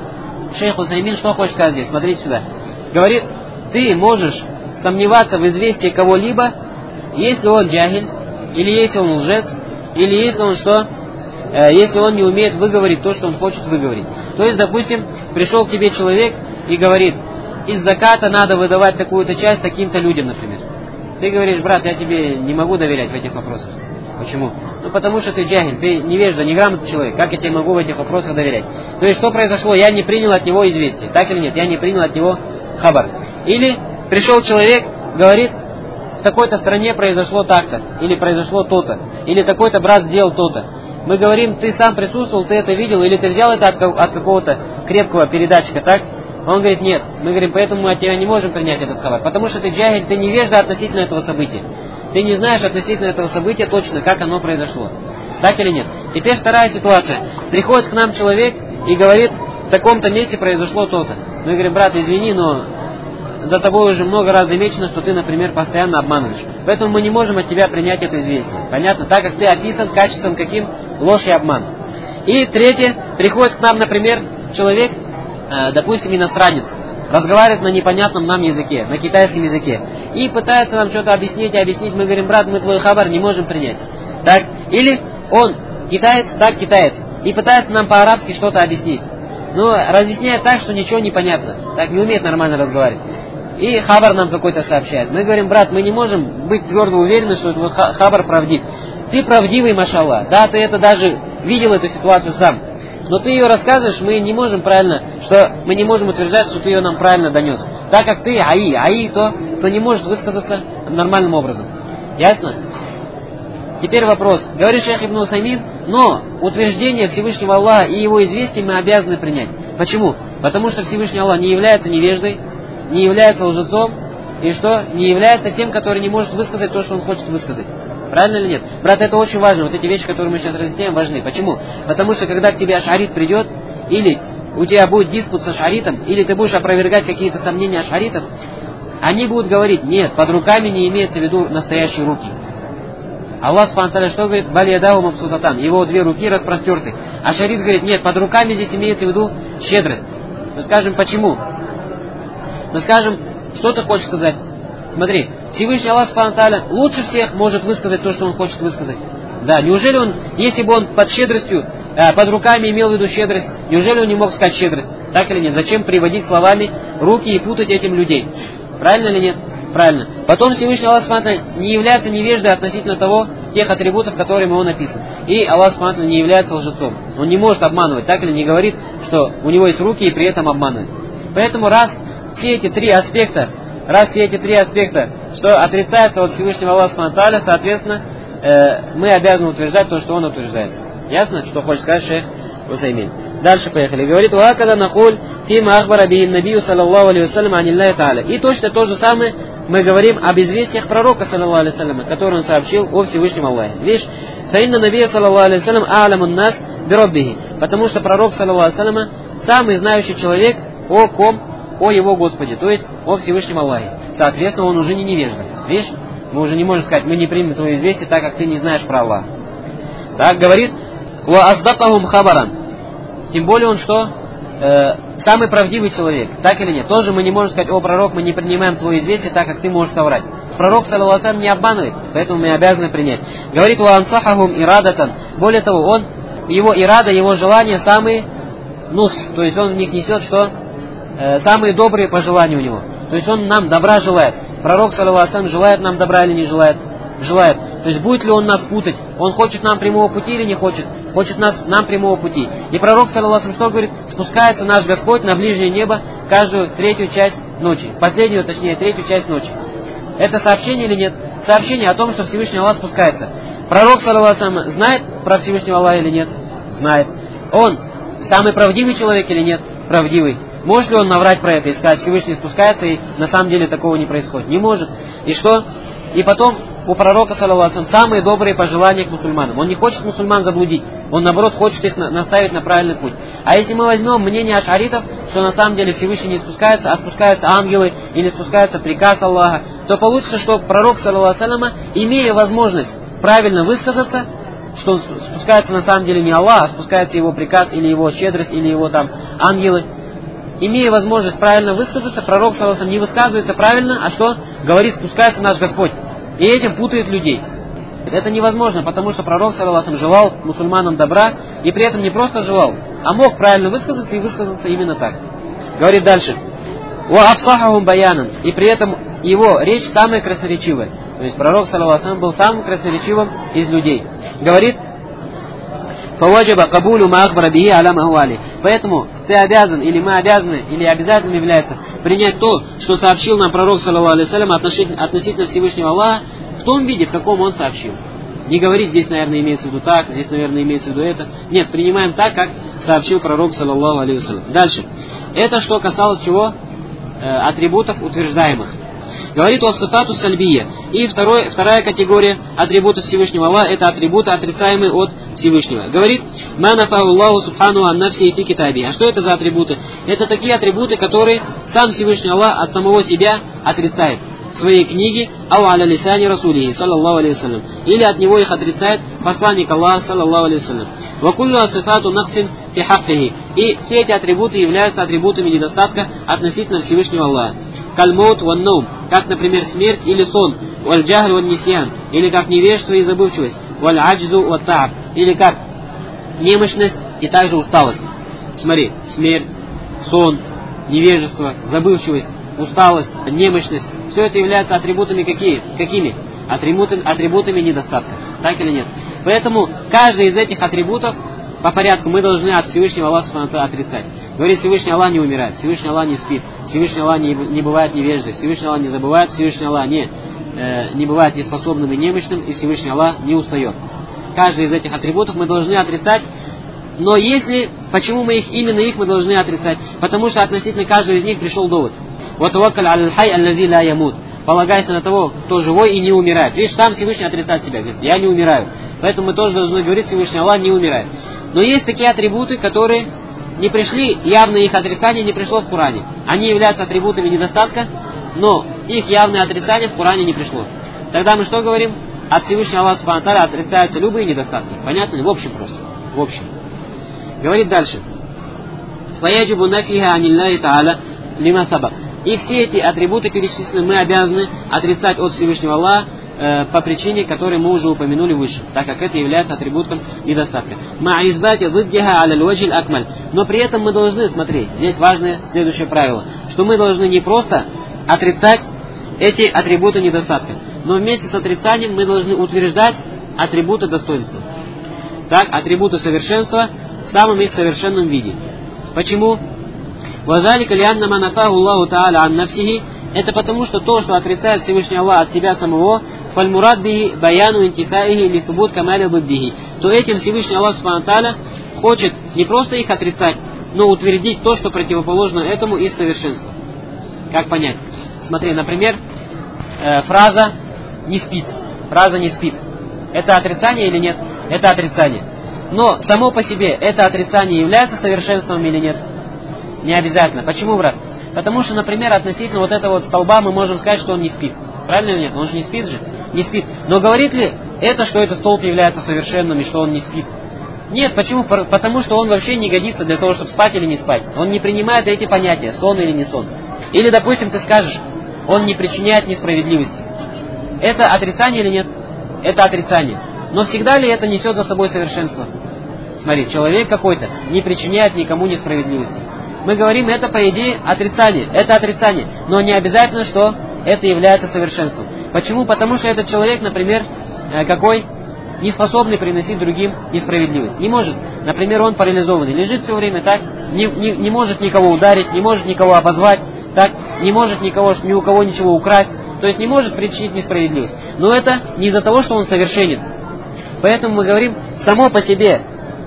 шейх Усаймин, что хочет сказать здесь? Смотрите сюда. Говорит, ты можешь сомневаться в известии кого-либо, если он джахиль, или если он лжец, или если он что? Если он не умеет выговорить то, что он хочет выговорить. То есть, допустим, пришел к тебе человек и говорит, из заката надо выдавать такую-то часть таким-то людям, например. Ты говоришь, брат, я тебе не могу доверять в этих вопросах. Почему? Ну, потому что ты джахиль, ты невежда, неграмотный человек. Как я тебе могу в этих вопросах доверять? То есть, что произошло? Я не принял от него известие. Так или нет? Я не принял от него хабар. Или пришел человек, говорит, в такой-то стране произошло так-то, или произошло то-то, или такой-то брат сделал то-то. Мы говорим, ты сам присутствовал, ты это видел, или ты взял это от какого-то крепкого передатчика, так? Он говорит, нет. Мы говорим, поэтому мы от тебя не можем принять этот хабар. Потому что ты джахиль, ты невежда относительно этого события. Ты не знаешь относительно этого события точно, как оно произошло. Так или нет? Теперь вторая ситуация. Приходит к нам человек и говорит, в таком-то месте произошло то-то. Мы говорим, брат, извини, но за тобой уже много раз замечено, что ты, например, постоянно обманываешь. Поэтому мы не можем от тебя принять это известие. Понятно? Так как ты описан качеством каким? Ложь и обман. И третье. Приходит к нам, например, человек, допустим, иностранец, разговаривает на непонятном нам языке, на китайском языке, и пытается нам что-то объяснить. Мы говорим, брат, мы твой хабар не можем принять. Так? Или он китаец, так, китаец, и пытается нам по-арабски что-то объяснить. Но разъясняет так, что ничего не понятно. Так, не умеет нормально разговаривать. И хабар нам какой-то сообщает. Мы говорим, брат, мы не можем быть твердо уверены, что твой хабар правдив. Ты правдивый, машаллах. Да, ты это даже видел эту ситуацию сам. Но ты ее рассказываешь, мы не можем утверждать, что ты ее нам правильно донес. Так как ты аи, то не может высказаться нормальным образом. Ясно? Теперь вопрос. Говорит шейх Ибн Усаймин, но утверждение Всевышнего Аллаха и его известия мы обязаны принять. Почему? Потому что Всевышний Аллах не является невеждой, не является лжецом, и что? Не является тем, который не может высказать то, что он хочет высказать. Правильно или нет? Брат, это очень важно. Вот эти вещи, которые мы сейчас разъясняем, важны. Почему? Потому что когда к тебе ашарит придет, или у тебя будет диспут с ашаритом, или ты будешь опровергать какие-то сомнения ашаритов, они будут говорить: нет, под руками не имеется в виду настоящие руки. Аллах субхану ва тааля что говорит? Баль ядаху мабсутатан. Его две руки распростерты. А шарит говорит: нет, под руками здесь имеется в виду щедрость. Мы скажем, почему? Мы скажем, что ты хочешь сказать? Смотри, Всевышний Аллах субхану ва тааля лучше всех может высказать то, что он хочет высказать. Да, неужели он, если бы он под щедростью, под руками имел в виду щедрость, неужели он не мог сказать щедрость? Так или нет? Зачем приводить словами руки и путать этим людей? Правильно или нет? Правильно. Потом Всевышний Аллах субхану ва тааля не является невеждой относительно тех атрибутов, которыми он описан. И Аллах субхану ва тааля не является лжецом. Он не может обманывать, так или не говорит, что у него есть руки и при этом обманывает. Поэтому раз все эти три аспекта, что отрицается от Всевышнего Аллаха субхану ва тааля, соответственно, мы обязаны утверждать то, что он утверждает. Ясно, что хочет сказать шейх Усаймин? Дальше поехали. Говорит: «Уакада нахуль фима ахбара бихин набию саллаллаху алейхи вассалям аниллахи тааля». И точно то же самое мы говорим об известиях пророка, саллаллаху алейхи вассалям, который он сообщил о Всевышнем Аллахе. Видишь, фаинна набия саллаллаху алейхи вассалям а'ламун нас бироббихи. Потому что пророк, саллаллаху алейхи вассалям, самый знающий человек о ком? О его Господе, то есть о Всевышнем Аллахе. Соответственно, он уже не невежда. Видишь, мы уже не можем сказать: мы не примем твое известие, так как ты не знаешь про Аллаха. Так говорит: «Ва аздакахум хабаран». Тем более он что? Самый правдивый человек. Так или нет? Тоже мы не можем сказать: о пророк, мы не принимаем твое известие, так как ты можешь соврать. Пророк, саллаллаху алейхи ва саллям, не обманывает, поэтому мы обязаны принять. Говорит: «Ва ансахахум ирадатан». Более того, его ирада, его желания самые нусх, то есть он в них несет что? Самые добрые пожелания у него. То есть он нам добра желает. Пророк, саллаллаху алейхи ва саллям, желает нам добра или не желает? Желает. То есть будет ли он нас путать? Он хочет нам прямого пути или не хочет? Хочет нам прямого пути. И пророк, саллаллаху алейхи ва саллям, что говорит? Спускается наш Господь на ближнее небо каждую третью часть ночи. Последнюю, точнее, третью часть ночи. Это сообщение или нет? Сообщение о том, что Всевышний Аллах спускается. Пророк, саллаллаху алейхи ва саллям, знает про Всевышнего Аллаха или нет? Знает. Он самый правдивый человек или нет? Правдивый. Может ли он наврать про это и сказать: Всевышний спускается, и на самом деле такого не происходит? Не может. И что? И потом у пророка, саллаллаху алейхи ва саллям, самые добрые пожелания к мусульманам. Он не хочет мусульман заблудить. Он, наоборот, хочет их наставить на правильный путь. А если мы возьмем мнение ашаритов, что на самом деле Всевышний не спускается, а спускаются ангелы, или спускается приказ Аллаха, то получится, что пророк, саллаллаху алейхи ва саллям, имея возможность правильно высказаться, что он спускается на самом деле не Аллах, а спускается его приказ, или его щедрость, или его там ангелы, имея возможность правильно высказаться, пророк, саллаллаху алейхи ва саллям, не высказывается правильно, а что? Говорит: спускается наш Господь. И этим путает людей. Это невозможно, потому что пророк, саллаллаху алейхи ва саллям, желал мусульманам добра, и при этом не просто желал, а мог правильно высказаться и высказаться именно так. Говорит дальше: «Ва афсахахум баянан». И при этом его речь самая красноречивая. То есть пророк, саллаллаху алейхи ва саллям, был самым красноречивым из людей. Говорит: «Фаваджаба кабулю ма ахбара бихи аля ма хуа алейх». Поэтому ты обязан, или мы обязаны, или обязательным является принять то, что сообщил нам пророк, саллаллаху алейхи ва саллям, относительно Всевышнего Аллаха, в том виде, в каком он сообщил. Не говорить: здесь, наверное, имеется в виду так, здесь, наверное, имеется в виду это. Нет, принимаем так, как сообщил пророк, саллаллаху алейхи ва саллям. Дальше. Это что касалось чего? Атрибутов утверждаемых. Говорит: «Уассифату сальбия». И вторая категория атрибутов Всевышнего Аллаха — это атрибуты, отрицаемые от Всевышнего. Говорит: «Ма нафау Аллаху субхану ан нафси фи китаби». А что это за атрибуты? Это такие атрибуты, которые сам Всевышний Аллах от самого себя отрицает в своей книге «Ау аля лисани расулихи» саллаллаху алейхи вассалям. Или от него их отрицает посланник Аллаха саллаллаху алейхи вассалям. «Ва куллю асифату нахсин фи хаккихи». И все эти атрибуты являются атрибутами недостатка относительно Всевышнего Аллаха. «Кальмот ван наум», как, например, смерть или сон, «Валь джахль ван нисьян», или как невежество и забывчивость, «Валь аджзу ват тааб», или как немощность и также усталость. Смотри, смерть, сон, невежество, забывчивость, усталость, немощность. Все это является атрибутами какими? Атрибутами недостатка. Так или нет? Поэтому каждый из этих атрибутов по порядку мы должны от Всевышнего Аллаха субхану ва тааля отрицать. Говорит: Всевышний Аллах не умирает, Всевышний Аллах не спит, Всевышний Аллах не бывает невеждой, Всевышний Аллах не забывает, Всевышний Аллах не бывает неспособным и немощным, и Всевышний Аллах не устает. Каждый из этих атрибутов мы должны отрицать. Но почему именно их мы должны отрицать? Потому что относительно каждого из них пришел довод. «Ватаваккаль аль-хай аллази ла ямут». полагайся на того, кто живой и не умирает. Видишь, сам Всевышний отрицает себя, говорит, я не умираю. Поэтому мы тоже должны говорить, Всевышний Аллах не умирает. Но есть такие атрибуты, которые не пришли, явное их отрицание не пришло в Коране. Они являются атрибутами недостатка, но их явное отрицание в Коране не пришло. Тогда мы что говорим? От Всевышнего Аллаха Субхану ва Тааля отрицаются любые недостатки. Понятно ли? В общем просто. В общем. Говорит дальше. فَيَجِبُ نَفِيهَا عَنِ اللَّهِ تَعَالَى لِمَا سَبَقَ. И все эти атрибуты перечисленные мы обязаны отрицать от Всевышнего Аллаха по причине, которую мы уже упомянули выше, так как это является атрибутом недостатка. Но при этом мы должны, смотри, здесь важное следующее правило, что мы должны не просто отрицать эти атрибуты недостатка, но вместе с отрицанием мы должны утверждать атрибуты достоинства. Так, атрибуты совершенства в самом их совершенном виде. Почему? Это потому, что то, что отрицает Всевышний Аллах от себя самого, то этим Всевышний Аллах Субхану ва Тааля хочет не просто их отрицать, но утвердить то, что противоположно этому из совершенства. Как понять? Смотри, например, фраза «не спит». Фраза «не спит». Это отрицание или нет? Это отрицание. Но само по себе это отрицание является совершенством или нет? Не обязательно. Почему, брат? Потому что, например, относительно вот этого вот столба мы можем сказать, что он не спит. Правильно или нет? Он же не спит же. Не спит. Но говорит ли это, что этот столб является совершенным и что он не спит? Нет. Почему? Потому что он вообще не годится для того, чтобы спать или не спать. Он не принимает эти понятия, сон или не сон. Или, допустим, ты скажешь, он не причиняет несправедливости. Это отрицание или нет? Это отрицание. Но всегда ли это несет за собой совершенство? Смотри, человек какой-то не причиняет никому несправедливости. Мы говорим, это по идее отрицание. Это отрицание. Но не обязательно, что это является совершенством. Почему? Потому что этот человек, например, какой? Не способный приносить другим несправедливость. Не может. Например, он парализованный. Лежит все время так. Не может никого ударить, не может никого обозвать. Так, не может ни у кого ничего украсть. То есть не может причинить несправедливость. Но это не из-за того, что он совершенен. Поэтому мы говорим, само по себе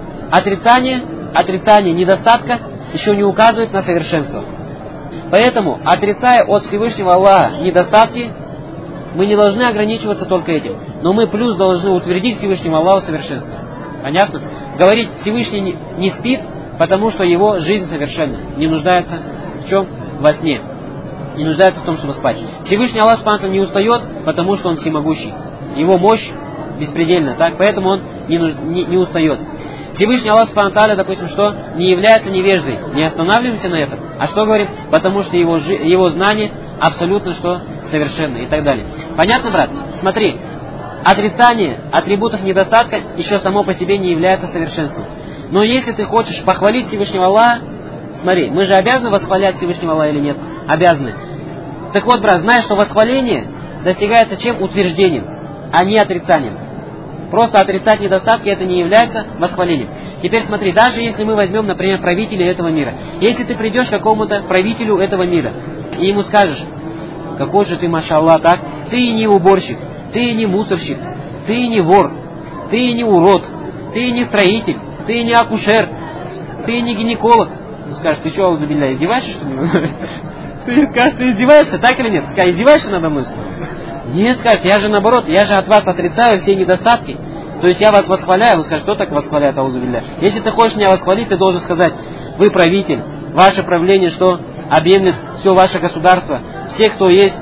отрицание недостатка еще не указывает на совершенство. Поэтому, отрицая от Всевышнего Аллаха недостатки, мы не должны ограничиваться только этим. Но мы плюс должны утвердить Всевышнему Аллаху совершенство. Понятно? Говорить, Всевышний не спит, потому что его жизнь совершенна. Не нуждается в чем? Во сне. Не нуждается в том, чтобы спать. Всевышний Аллах Субхану не устает, потому что он всемогущий. Его мощь беспредельна, так? Поэтому он не устает. Всевышний Аллах Субхану ва Тааля, допустим, что не является невеждой. Не останавливаемся на этом. А что говорим? Потому что его знание абсолютно что? Совершенно и так далее. Понятно, брат? Смотри, отрицание атрибутов недостатка еще само по себе не является совершенством. Но если ты хочешь похвалить Всевышнего Аллаха, смотри, мы же обязаны восхвалять Всевышнего Аллаха или нет? Обязаны. Так вот, брат, знаешь, что восхваление достигается чем? Утверждением, а не отрицанием. Просто отрицать недостатки это не является восхвалением. Теперь смотри, даже если мы возьмем, например, правителя этого мира. Если ты придешь к какому-то правителю этого мира и ему скажешь, какой же ты, машаллах, так? Ты не уборщик, ты не мусорщик, ты не вор, ты не урод, ты не строитель, ты не акушер, ты не гинеколог. Он скажет, ты что, аузубилля, издеваешься, что ли? Ты скажешь, ты издеваешься, так или нет? Скажешь, издеваешься надо мной? Нет, скажет, я же наоборот, я же от вас отрицаю все недостатки. То есть я вас восхваляю. Вы скажете, кто так восхваляет, аузубилля? Если ты хочешь меня восхвалить, ты должен сказать, вы правитель, ваше правление что? Объемлет все ваше государство. Все, кто есть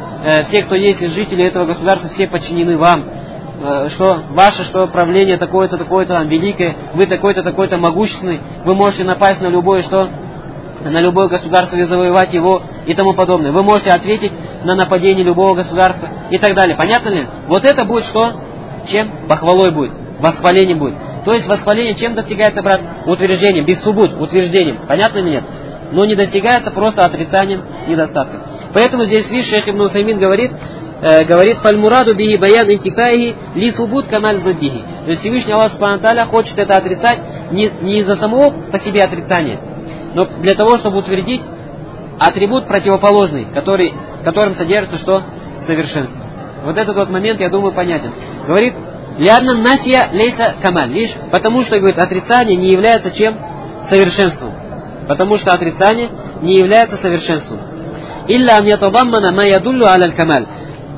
из жителей этого государства, все подчинены вам. Что ваше правление такое-то, такое-то великое, вы такой-то, такой-то могущественный, вы можете напасть на любое на любое государство и завоевать его и тому подобное. Вы можете ответить на нападение любого государства и так далее. Понятно ли? Вот это будет что? Чем? Похвалой будет. Восхвалением будет. То есть восхваление чем достигается, брат? Утверждением. Без субут. Утверждением. Понятно или нет? Но не достигается просто отрицанием недостатка. Поэтому здесь, видишь, Шейх Ибн Усаймин говорит «Фальмураду биги баян интикаихи ли субут камаль заддихи». То есть Всевышний Аллах Субхану ва Тааля хочет это отрицать не из-за самого по себе отрицания, но для того, чтобы утвердить атрибут противоположный, которым содержится что? Совершенство. Вот этот вот момент, я думаю, понятен. Говорит, лянна нафия лейса камаль. Видишь? Потому что, говорит, отрицание не является чем? Совершенством. Потому что отрицание не является совершенством. Илля ан ятадаммана ма ядуллю аляль камаль.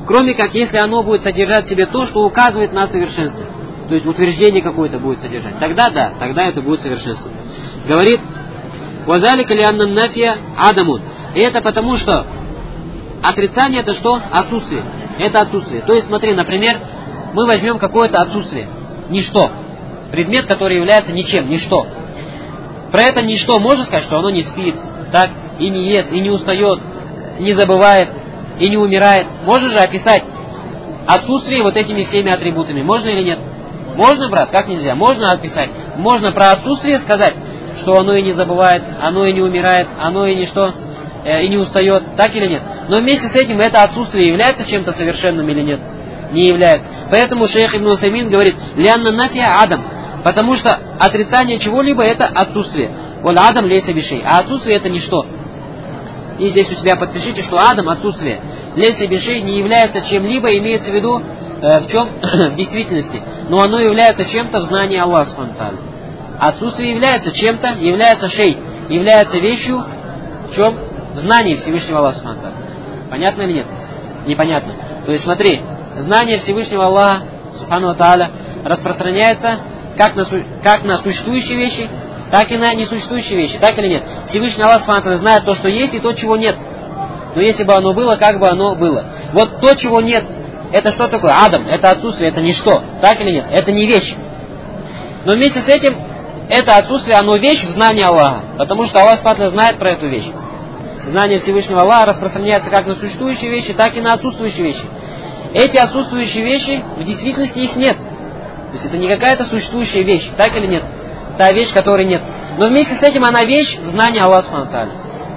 кроме как если оно будет содержать в себе то, что указывает на совершенство. То есть утверждение какое-то будет содержать. Тогда да, тогда это будет совершенство. Говорит, «Вазалика лианна нафия адамун». И это потому, что отрицание это что? Отсутствие. Это отсутствие. То есть, смотри, например, мы возьмем какое-то отсутствие. Ничто. Предмет, который является ничем, ничто. Про это ничто можно сказать, что оно не спит, так, и не ест, и не устает, не забывает, и не умирает. Можно же описать отсутствие вот этими всеми атрибутами. Можно или нет? Можно, брат? Как нельзя? Можно описать. Можно про отсутствие сказать, что оно и не забывает, оно и не умирает, оно и ничто, и не устает. Так или нет? Но вместе с этим это отсутствие является чем-то совершенным или нет? Не является. Поэтому шейх Ибн Усаймин говорит, «Лианна нафия адам». Потому что отрицание чего-либо это отсутствие. «Валь адам лейса бишей». А отсутствие это ничто. И здесь у себя подпишите, что адам, отсутствие, лейса бишей не является чем-либо, имеется в виду, в чем? В действительности. Но оно является чем-то в знании Аллаха субхану ва тааля. Отсутствие является чем-то, является шей, является вещью, в чем? В знании Всевышнего Аллаха субхану ва тааля. Понятно или нет? Непонятно. То есть смотри, знание Всевышнего Аллаха субхану ва тааля распространяется как на существующие вещи, так и на несуществующие вещи. Так или нет? Всевышний Аллах субхану ва тааля знает то, что есть, и то, чего нет. Но если бы оно было, как бы оно было. Вот то, чего нет, это что такое? Адам, это отсутствие, это ничто. Так или нет? Это не вещь. Но вместе с этим, это отсутствие, оно вещь в знании Аллаха. Потому что Аллах субхану ва тааля знает про эту вещь. Знание Всевышнего Аллаха распространяется как на существующие вещи, так и на отсутствующие вещи. Эти отсутствующие вещи, в действительности их нет. То есть это не какая-то существующая вещь, так или нет? Та вещь, которой нет. Но вместе с этим она вещь в знании Аллаха субхану ва тааля.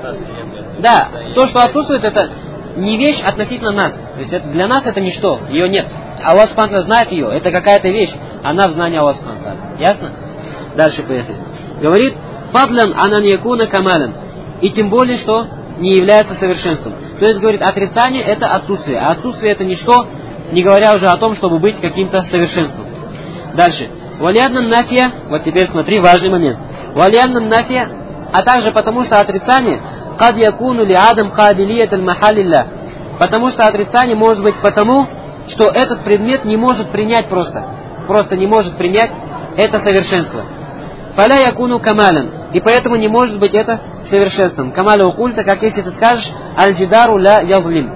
Да, то, что отсутствует, это не вещь относительно нас. То есть это, для нас это ничто, ее нет. Аллах субхану ва тааля знает ее, это какая-то вещь, она в знании Аллаха субхану ва тааля. Ясно? Дальше поехали. Говорит, «Фадлян анан якуна камалян». И тем более, что не является совершенством. То есть, говорит, отрицание это отсутствие. А отсутствие это ничто, не говоря уже о том, чтобы быть каким-то совершенством. Дальше. «Валианнан нафия». Вот теперь смотри, важный момент. «Валианнан нафия». А также потому, что отрицание «Кад якуну ли адам хабилият аль-махалилля». Потому что отрицание может быть потому, что этот предмет не может принять просто не может принять это совершенство. «Фаля якуну камалян». И поэтому не может быть это совершенством. Камаля укульта, как если ты скажешь «Аль-джидару ля язлим».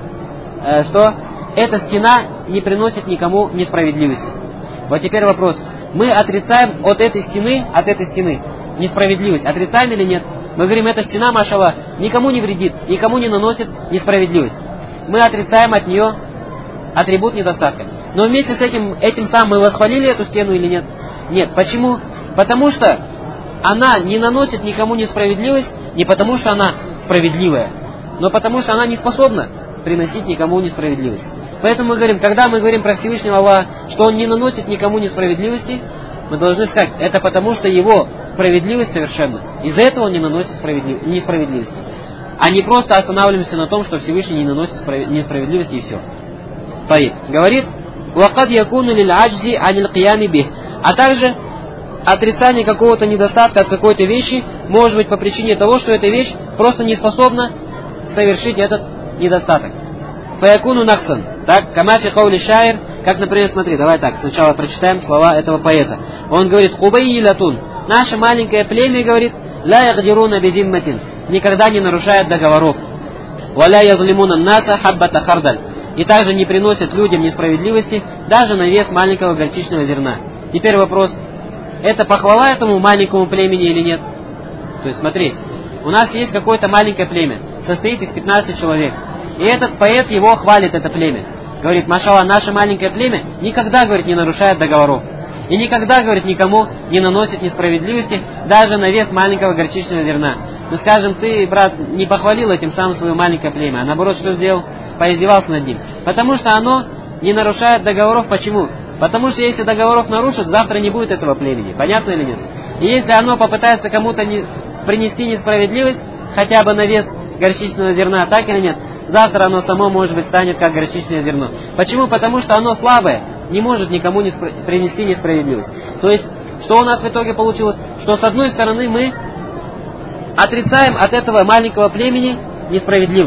Что эта стена не приносит никому несправедливости. Вот теперь вопрос. Мы отрицаем от этой стены несправедливость. Отрицаем или нет? Мы говорим, эта стена, машаллах, никому не вредит, никому не наносит несправедливость. Мы отрицаем от нее атрибут недостатка. Но вместе с этим самым мы восхвалили эту стену или нет? Нет. Почему? Потому что она не наносит никому несправедливость, не потому что она справедливая, но потому что она не способна приносить никому несправедливость. Поэтому мы говорим, когда мы говорим про Всевышнего Аллаха, что Он не наносит никому несправедливости, мы должны сказать, это потому что Его справедливость совершенна. Из-за этого Он не наносит несправедливости. А не просто останавливаемся на том, что Всевышний не наносит несправедливости и все. Таиб. Говорит, «Вакад якуну лиль аджзи анил киями бих». А также отрицание какого-то недостатка от какой-то вещи может быть по причине того, что эта вещь просто не способна совершить этот недостаток. Фаякуну наксан. Так, камафи каули шаир. Как, например, смотри, давай так, сначала прочитаем слова этого поэта. Он говорит, хубайи латун. Наше маленькое племя, говорит, ла ягдируна бидимматин. Никогда не нарушает договоров. Валя язлимуна наса хаббата хардаль. И также не приносят людям несправедливости даже на вес маленького горчичного зерна. Теперь вопрос. Это похвала этому маленькому племени или нет? То есть смотри, у нас есть какое-то маленькое племя, состоит из 15 человек. И этот поэт его хвалит, это племя. Говорит, машаллах, наше маленькое племя никогда, говорит, не нарушает договоров. И никогда, говорит, никому не наносит несправедливости даже на вес маленького горчичного зерна. Мы скажем, ты, брат, не похвалил этим самым свое маленькое племя, а наоборот, что сделал? Поиздевался над ним. Потому что оно не нарушает договоров. Почему? Потому что если договоров нарушат, завтра не будет этого племени. Понятно или нет? И если оно попытается кому-то принести несправедливость, хотя бы на вес горчичного зерна, так или нет, завтра оно само, может быть, станет как горчичное зерно. Почему? Потому что оно слабое, не может никому принести несправедливость. То есть, что у нас в итоге получилось? Что с одной стороны мы отрицаем от этого маленького племени несправедливость.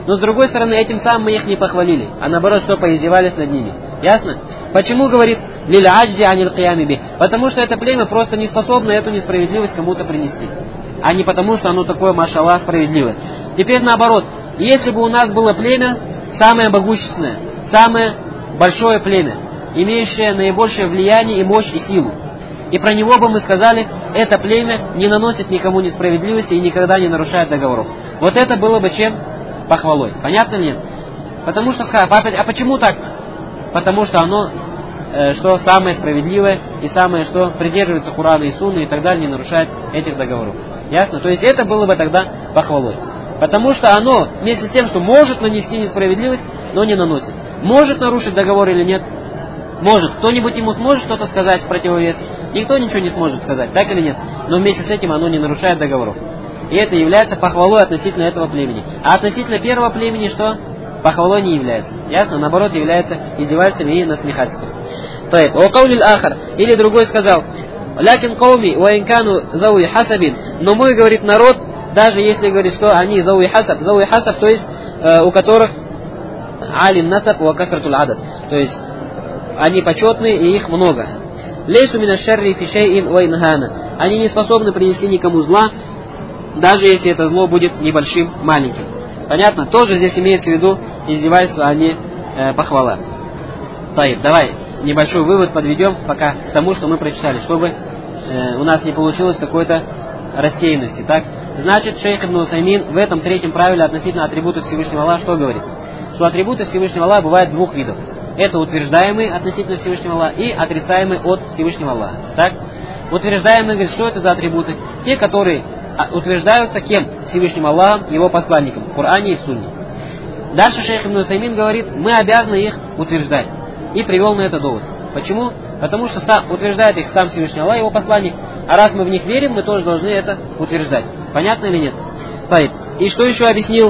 Но с другой стороны, этим самым мы их не похвалили, а наоборот, что поиздевались над ними. Ясно? Почему говорит «Лиль аджди анил киями би»? Потому что это племя просто не способно эту несправедливость кому-то принести. А не потому, что оно такое, машаллах, справедливое. Теперь наоборот, если бы у нас было племя самое могущественное, самое большое племя, имеющее наибольшее влияние и мощь и силу, и про него бы мы сказали, это племя не наносит никому несправедливости и никогда не нарушает договоров. Вот это было бы чем? Похвалой. Понятно ли нет? Потому что, а почему так? Потому что оно, что самое справедливое и самое, что придерживается Курана и Сунны и так далее, не нарушает этих договоров. Ясно? То есть это было бы тогда похвалой. Потому что оно, вместе с тем, что может нанести несправедливость, но не наносит. Может нарушить договор или нет? Может. Кто-нибудь ему сможет что-то сказать в противовес? Никто ничего не сможет сказать, так или нет? Но вместе с этим оно не нарушает договоров. И это является похвалой относительно этого племени. А относительно первого племени что? Похвалой не является. Ясно? Наоборот, является издевательством и насмехательством. То есть, «Окаулиль ахар». Или другой сказал, «Лякин кауми уаинкану зауи хасабин». Но мой, говорит, народ, даже если говорит, что они зауи хасаб, то есть у которых алин насаб ва кафратуль адад. То есть они почетные и их много. Лейсу мина шарри фи шайин ва ингана. Они не способны принести никому зла, даже если это зло будет небольшим, маленьким. Понятно? Тоже здесь имеется в виду издевательство, а не похвала. Таиб, давай небольшой вывод подведем пока к тому, что мы прочитали, чтобы у нас не получилось какой-то рассеянности. Так? Значит, шейх Ибн Усаймин в этом третьем правиле относительно атрибутов Всевышнего Аллаха что говорит? Что атрибуты Всевышнего Аллаха бывают двух видов. Это утверждаемые относительно Всевышнего Аллаха и отрицаемые от Всевышнего Аллаха. Так? Утверждаемые, говорит, что это за атрибуты? Те, которые утверждаются кем? Всевышним Аллахом, его посланником, в Коране и в Сунне. Дальше шейх Ибн Усаймин говорит, мы обязаны их утверждать. И привел на это довод. Почему? Потому что утверждает их сам Всевышний Аллах, его посланник. А раз мы в них верим, мы тоже должны это утверждать. Понятно или нет? И что еще объяснил?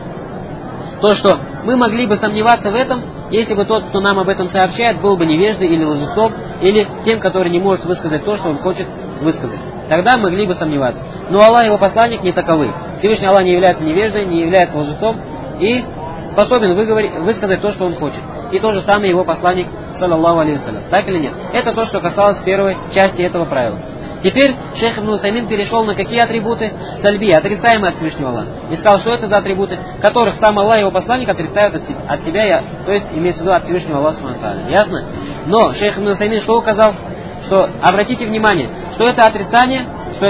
То, что мы могли бы сомневаться в этом, если бы тот, кто нам об этом сообщает, был бы невеждой или лжецом, или тем, который не может высказать то, что он хочет высказать. Тогда мы могли бы сомневаться. Но Аллах и его посланник не таковы. Всевышний Аллах не является невеждой, не является лжецом и способен высказать то, что он хочет. И то же самое его посланник, саллаллаху алейхи вассалям. Так или нет? Это то, что касалось первой части этого правила. Теперь шейх Ибн Усаймин перешел на какие атрибуты? Сальби, отрицаемые от Всевышнего Аллаха. И сказал, что это за атрибуты, которых сам Аллах и его посланник отрицают от себя, то есть имеется в виду от Всевышнего Аллаха субхану ва тааля. Ясно? Но шейх Ибн Усаймин что указал? Что, обратите внимание, что это отрицание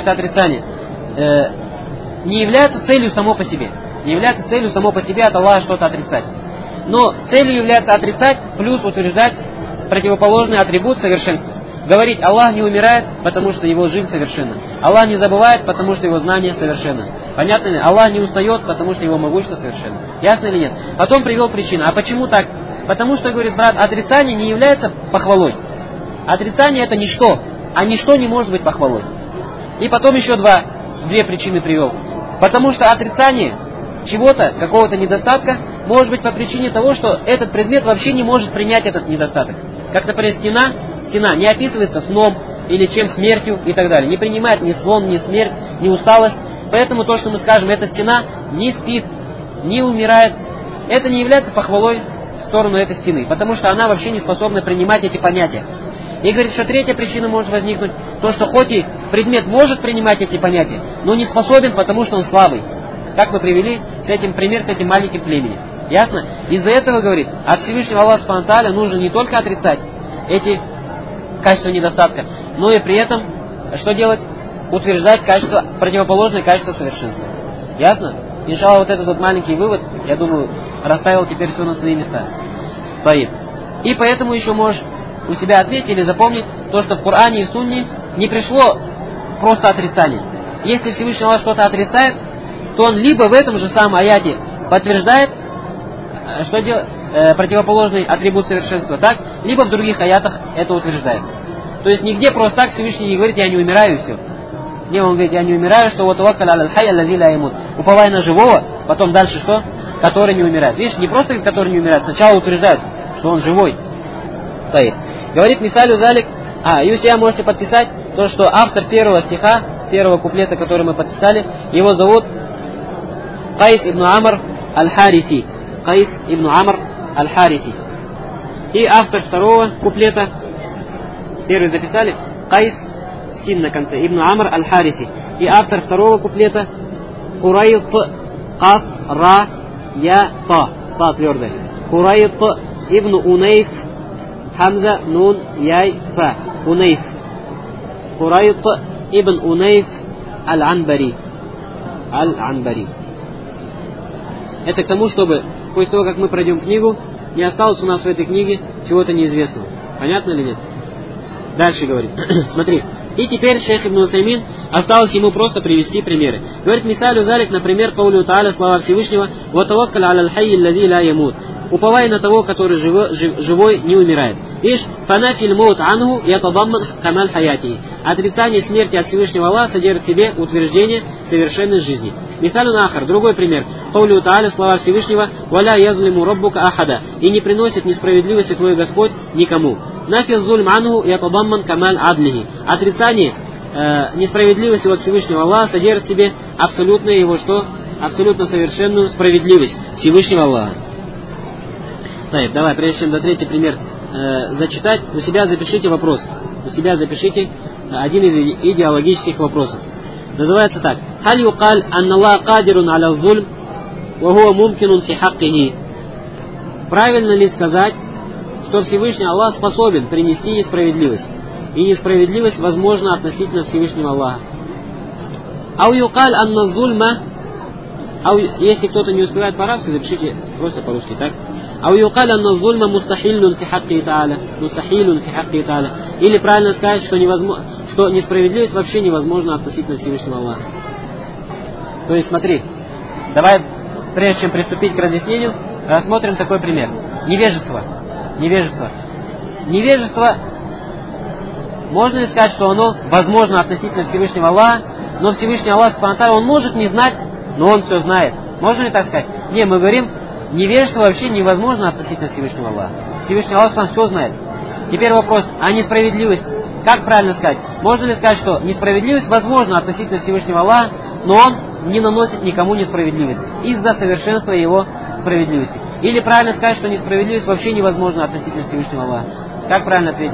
не является целью само по себе. Не является целью само по себе от Аллаха что-то отрицать. Но целью является отрицать плюс утверждать противоположный атрибут совершенства. Говорить, Аллах не умирает, потому что его жизнь совершенна. Аллах не забывает, потому что его знание совершенно. Понятно ли? Аллах не устает, потому что его могущество совершенно. Ясно или нет? Потом привел причину. А почему так? Потому что, говорит брат, отрицание не является похвалой. Отрицание это ничто, а ничто не может быть похвалой. И потом еще две причины привел. Потому что отрицание чего-то, какого-то недостатка, может быть по причине того, что этот предмет вообще не может принять этот недостаток. Как, например, стена не описывается сном или чем смертью и так далее. Не принимает ни сон, ни смерть, ни усталость. Поэтому то, что мы скажем, эта стена не спит, не умирает, это не является похвалой в сторону этой стены, потому что она вообще не способна принимать эти понятия. И говорит, что третья причина может возникнуть, то, что хоть и предмет может принимать эти понятия, но не способен, потому что он слабый. Как мы привели пример с этим маленьким племенем. Ясно? Из-за этого, говорит, от Всевышнего Аллаха субхану ва тааля нужно не только отрицать эти качества недостатка, но и при этом, что делать? Утверждать противоположное качество совершенства. Ясно? Иншаллах, вот этот вот маленький вывод, я думаю, расставил теперь все на свои места. И поэтому еще можешь у себя отметить или запомнить то, что в Коране и в Сунне не пришло просто отрицание. Если Всевышний Аллах что-то отрицает, то он либо в этом же самом аяте подтверждает, что делать, противоположный атрибут совершенства, так, либо в других аятах это утверждает. То есть нигде просто так Всевышний не говорит, я не умираю и все. Не, он говорит, я не умираю, что вот уповай на живого, потом дальше что? Который не умирает. Видишь, не просто который не умирает, сначала утверждают, что он живой. Говорит Мисалю Залик, и у себя можете подписать то, что автор первого стиха, первого куплета, который мы подписали, его зовут Кайс ибн Амр Аль-Хариси. Кайс ибн Амр Аль-Хариси. И автор второго куплета, первый записали, Кайс, син на конце, ибн Амр Аль-Хариси. И автор второго куплета Курайт, Каф, Ра, Я, Та. Та твердая. Курайт ибн Унейф, Хамза, Нун, Яй, Фа. Унейф. Курайт ибн Унейф Аль-Анбари. Аль-Анбари. Это к тому, чтобы после того, как мы пройдем книгу, не осталось у нас в этой книге чего-то неизвестного. Понятно или нет? Дальше говорит. Смотри. И теперь шейх Ибн Усаймин осталось ему просто привести примеры. Говорит, мисалю залик, например, каулю Тааля, слова Всевышнего, «Ва таваккаль аля аль-хайи аллази ла ямут». Уповай на того, который живой не умирает. Видишь, фанафиль моут анху ятадамман камаль хаяти. Отрицание смерти от Всевышнего Аллаха содержит в себе утверждение совершенной жизни. Мисалю нахар, другой пример. Каулю Тааля, слова Всевышнего, «Валя язлиму раббука ахада». И не приносит несправедливости твой Господь никому. Нафил зульм анху ятадамман камаль адлихи. Отрицание несправедливости от Всевышнего Аллаха содержит в себе абсолютную его что? Абсолютно совершенную справедливость Всевышнего Аллаха. Так, давай, прежде чем до третий пример зачитать, у себя запишите вопрос. У себя запишите один из идеологических вопросов. Называется так. Халь юкаль анна Аллах кадирун аля зульм ва хуа мумкинун фи хаккихи. Правильно ли сказать, что Всевышний Аллах способен принести несправедливость? И несправедливость возможна относительно Всевышнего Аллаха. Ау юкаль анна зульма. Если кто-то не успевает по-арабски, запишите просто по-русски, так? Ау юкаль анна зульма мустахиллун фи хакки тааля. Мустахилун фи хакки тааля. Или правильно сказать, что несправедливость вообще невозможна относительно Всевышнего Аллаха. То есть смотри, давай, прежде чем приступить к разъяснению, рассмотрим такой пример. Невежество. Невежество, можно ли сказать, что оно возможно относительно Всевышнего Аллаха, но Всевышний Аллах Субхану, он может не знать, но он все знает. Можно ли так сказать? Не, мы говорим, невежество вообще невозможно относительно Всевышнего Аллаха. Всевышний Аллах Субхану все знает. Теперь вопрос, а несправедливость? Как правильно сказать? Можно ли сказать, что несправедливость возможна относительно Всевышнего Аллаха, но он не наносит никому несправедливости из-за совершенства его справедливости? Или правильно сказать, что несправедливость вообще невозможна относительно Всевышнего Аллаха? Как правильно ответить?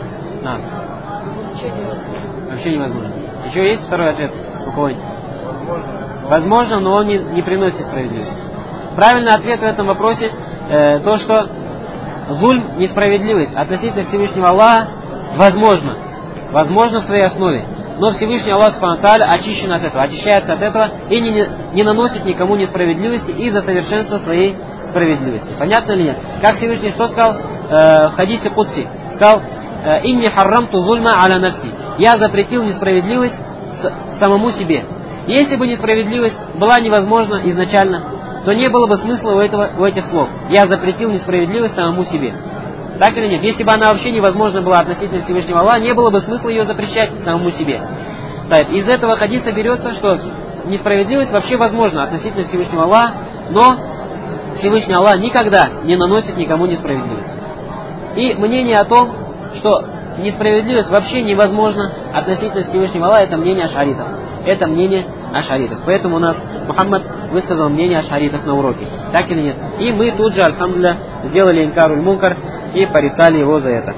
Вообще невозможно. Еще есть второй ответ у кого-нибудь? Возможно, но он не приносит справедливости. Правильный ответ в этом вопросе то, что зульм, несправедливость относительно Всевышнего Аллаха возможно в своей основе. Но Всевышний Аллах Субхану ва Тааля очищен от этого, очищается от этого и не наносит никому несправедливости из-за совершенства своей справедливости. Понятно ли нет? Как Всевышний что сказал в хадисе Кудси? Сказал: «Инни харрамту зульма аля нафси». Я запретил несправедливость самому себе. Если бы несправедливость была невозможна изначально, то не было бы смысла у этих слов. Я запретил несправедливость самому себе. Так или нет? Если бы она вообще невозможна была относительно Всевышнего Аллаха, не было бы смысла ее запрещать самому себе. Так, из этого хадиса берется, что несправедливость вообще возможна относительно Всевышнего Аллаха, но Всевышний Аллах никогда не наносит никому несправедливости. И мнение о том, что несправедливость вообще невозможна относительно Всевышнего Аллаха, это мнение ашаритов. Это мнение ашаритов. Поэтому у нас Мухаммад высказал мнение ашаритов на уроке. Так или нет? И мы тут же, альхамдулилля, сделали инкаруль мункар и порицали его за это.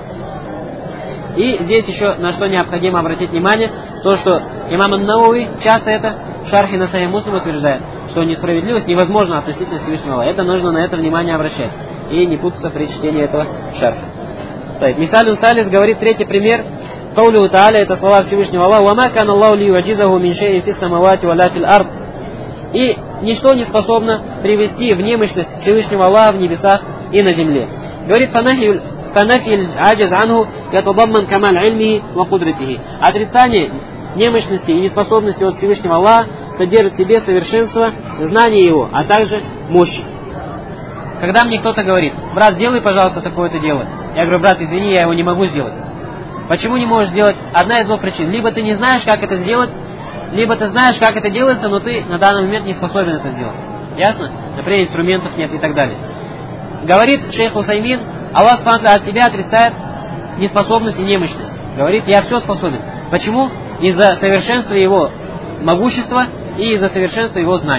И здесь еще на что необходимо обратить внимание, то, что имам ан-Навави часто это в шархе на Сахих Муслим утверждает, что несправедливость невозможна относительно Всевышнего Аллаха. Это нужно на это внимание обращать. И не путаться при чтении этого шарха. Мисаль Салис говорит третий пример. Каулю Тааля, это слова Всевышнего Аллаха. «Вама кан Аллаху ли юаджизаху мин шейин фис самавати ва ла фил ард». И ничто не способно привести в немощность Всевышнего Аллаха в небесах и на земле. Говорит: «Фанафиль аджаз анху ятадамман камаль ильмихи ва кудритихи». Отрицание немощности и неспособности от Всевышнего Аллаха содержит в себе совершенство знания его, а также мощи. Когда мне кто-то говорит: брат, сделай, пожалуйста, такое-то дело. Я говорю: брат, извини, я его не могу сделать. Почему не можешь сделать? Одна из двух причин. Либо ты не знаешь, как это сделать, либо ты знаешь, как это делается, но ты на данный момент не способен это сделать. Ясно? Например, инструментов нет и так далее. Говорит шейх Усаймин, Аллах Субхану от себя отрицает неспособность и немощность. Говорит: я все способен. Почему? Из-за совершенства его могущества и из-за совершенства его знаний.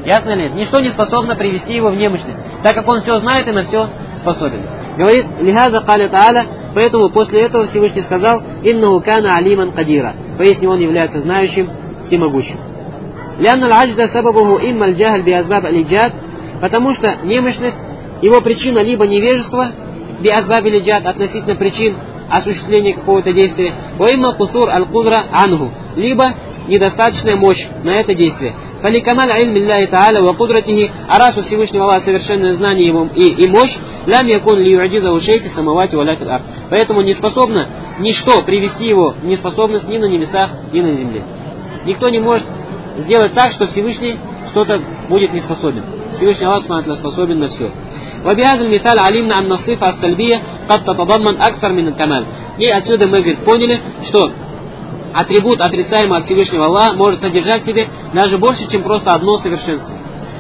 Ясно ли? Ничто не способно привести его в немощность, так как он все знает и на все способен. Говорит, лихаза каля тааля, поэтому после этого Всевышний сказал, иннаху кана алиман кадира, поясни, он является знающим, всемогущим. Лянна аль-аджза сабабуху имма аль-джахаль биазбаб аль-иджад, потому что немощность, его причина либо невежество, биазбаб аль-иджад, относительно причин осуществления какого-то действия, ва имма кусур аль-кудра анху, либо недостаточная мощь на это действие. Фаликамаль ильм Аллахи та'аля ва кудратихи, а раз у Всевышнего Аллаха совершенное знание его и мощь, лям якун ли ю'аджиза ушейки самавати ва ля фил ард. Поэтому не способно ничто привести его в неспособность ни на небесах, ни на земле. Никто не может сделать так, что Всевышний что-то будет не способен. Всевышний Аллах способен на все. وبهذا المثال علمنا أن الصفة السلبية قد تتضمن أكثر من الكمال. И отсюда мы поняли, что атрибут, отрицаемый от Всевышнего Аллаха, может содержать в себе даже больше, чем просто одно совершенство.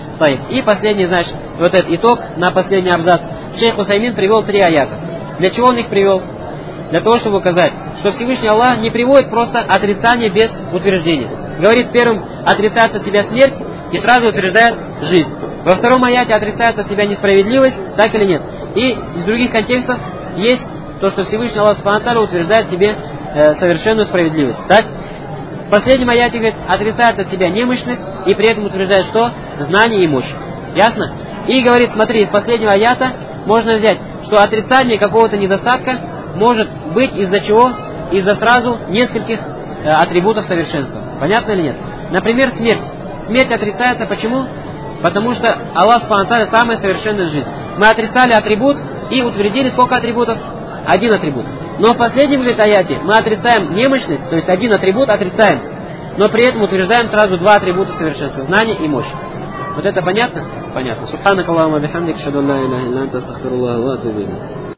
И последний, значит, вот этот итог на последний абзац. Шейх Усаймин привел 3 аята. Для чего он их привел? Для того, чтобы указать, что Всевышний Аллах не приводит просто отрицание без утверждения. Говорит, первым отрицается от себя смерть и сразу утверждает жизнь. Во втором аяте отрицается от себя несправедливость, так или нет. И из других контекстов есть то, что Всевышний Аллах Субхану ва Тааля утверждает себе совершенную справедливость. Так? В последнем аяте, говорит, отрицает от себя немощность и при этом утверждает что? Знание и мощь. Ясно? И говорит, смотри, из последнего аята можно взять, что отрицание какого-то недостатка может быть из-за чего? Из-за сразу нескольких атрибутов совершенства. Понятно или нет? Например, смерть. Смерть отрицается почему? Потому что Аллах Субхану ва Тааля самая совершенная жизнь. Мы отрицали атрибут и утвердили сколько атрибутов? 1 атрибут. Но в последнем, говорит, аяте мы отрицаем немощность, то есть 1 атрибут отрицаем, но при этом утверждаем сразу 2 атрибута совершенства, знание и мощь. Вот это понятно? Понятно. Субханакаллахумма бихамдик, ашхаду ан ла иляха илля анта, астагфируллаха ва атубу илейх.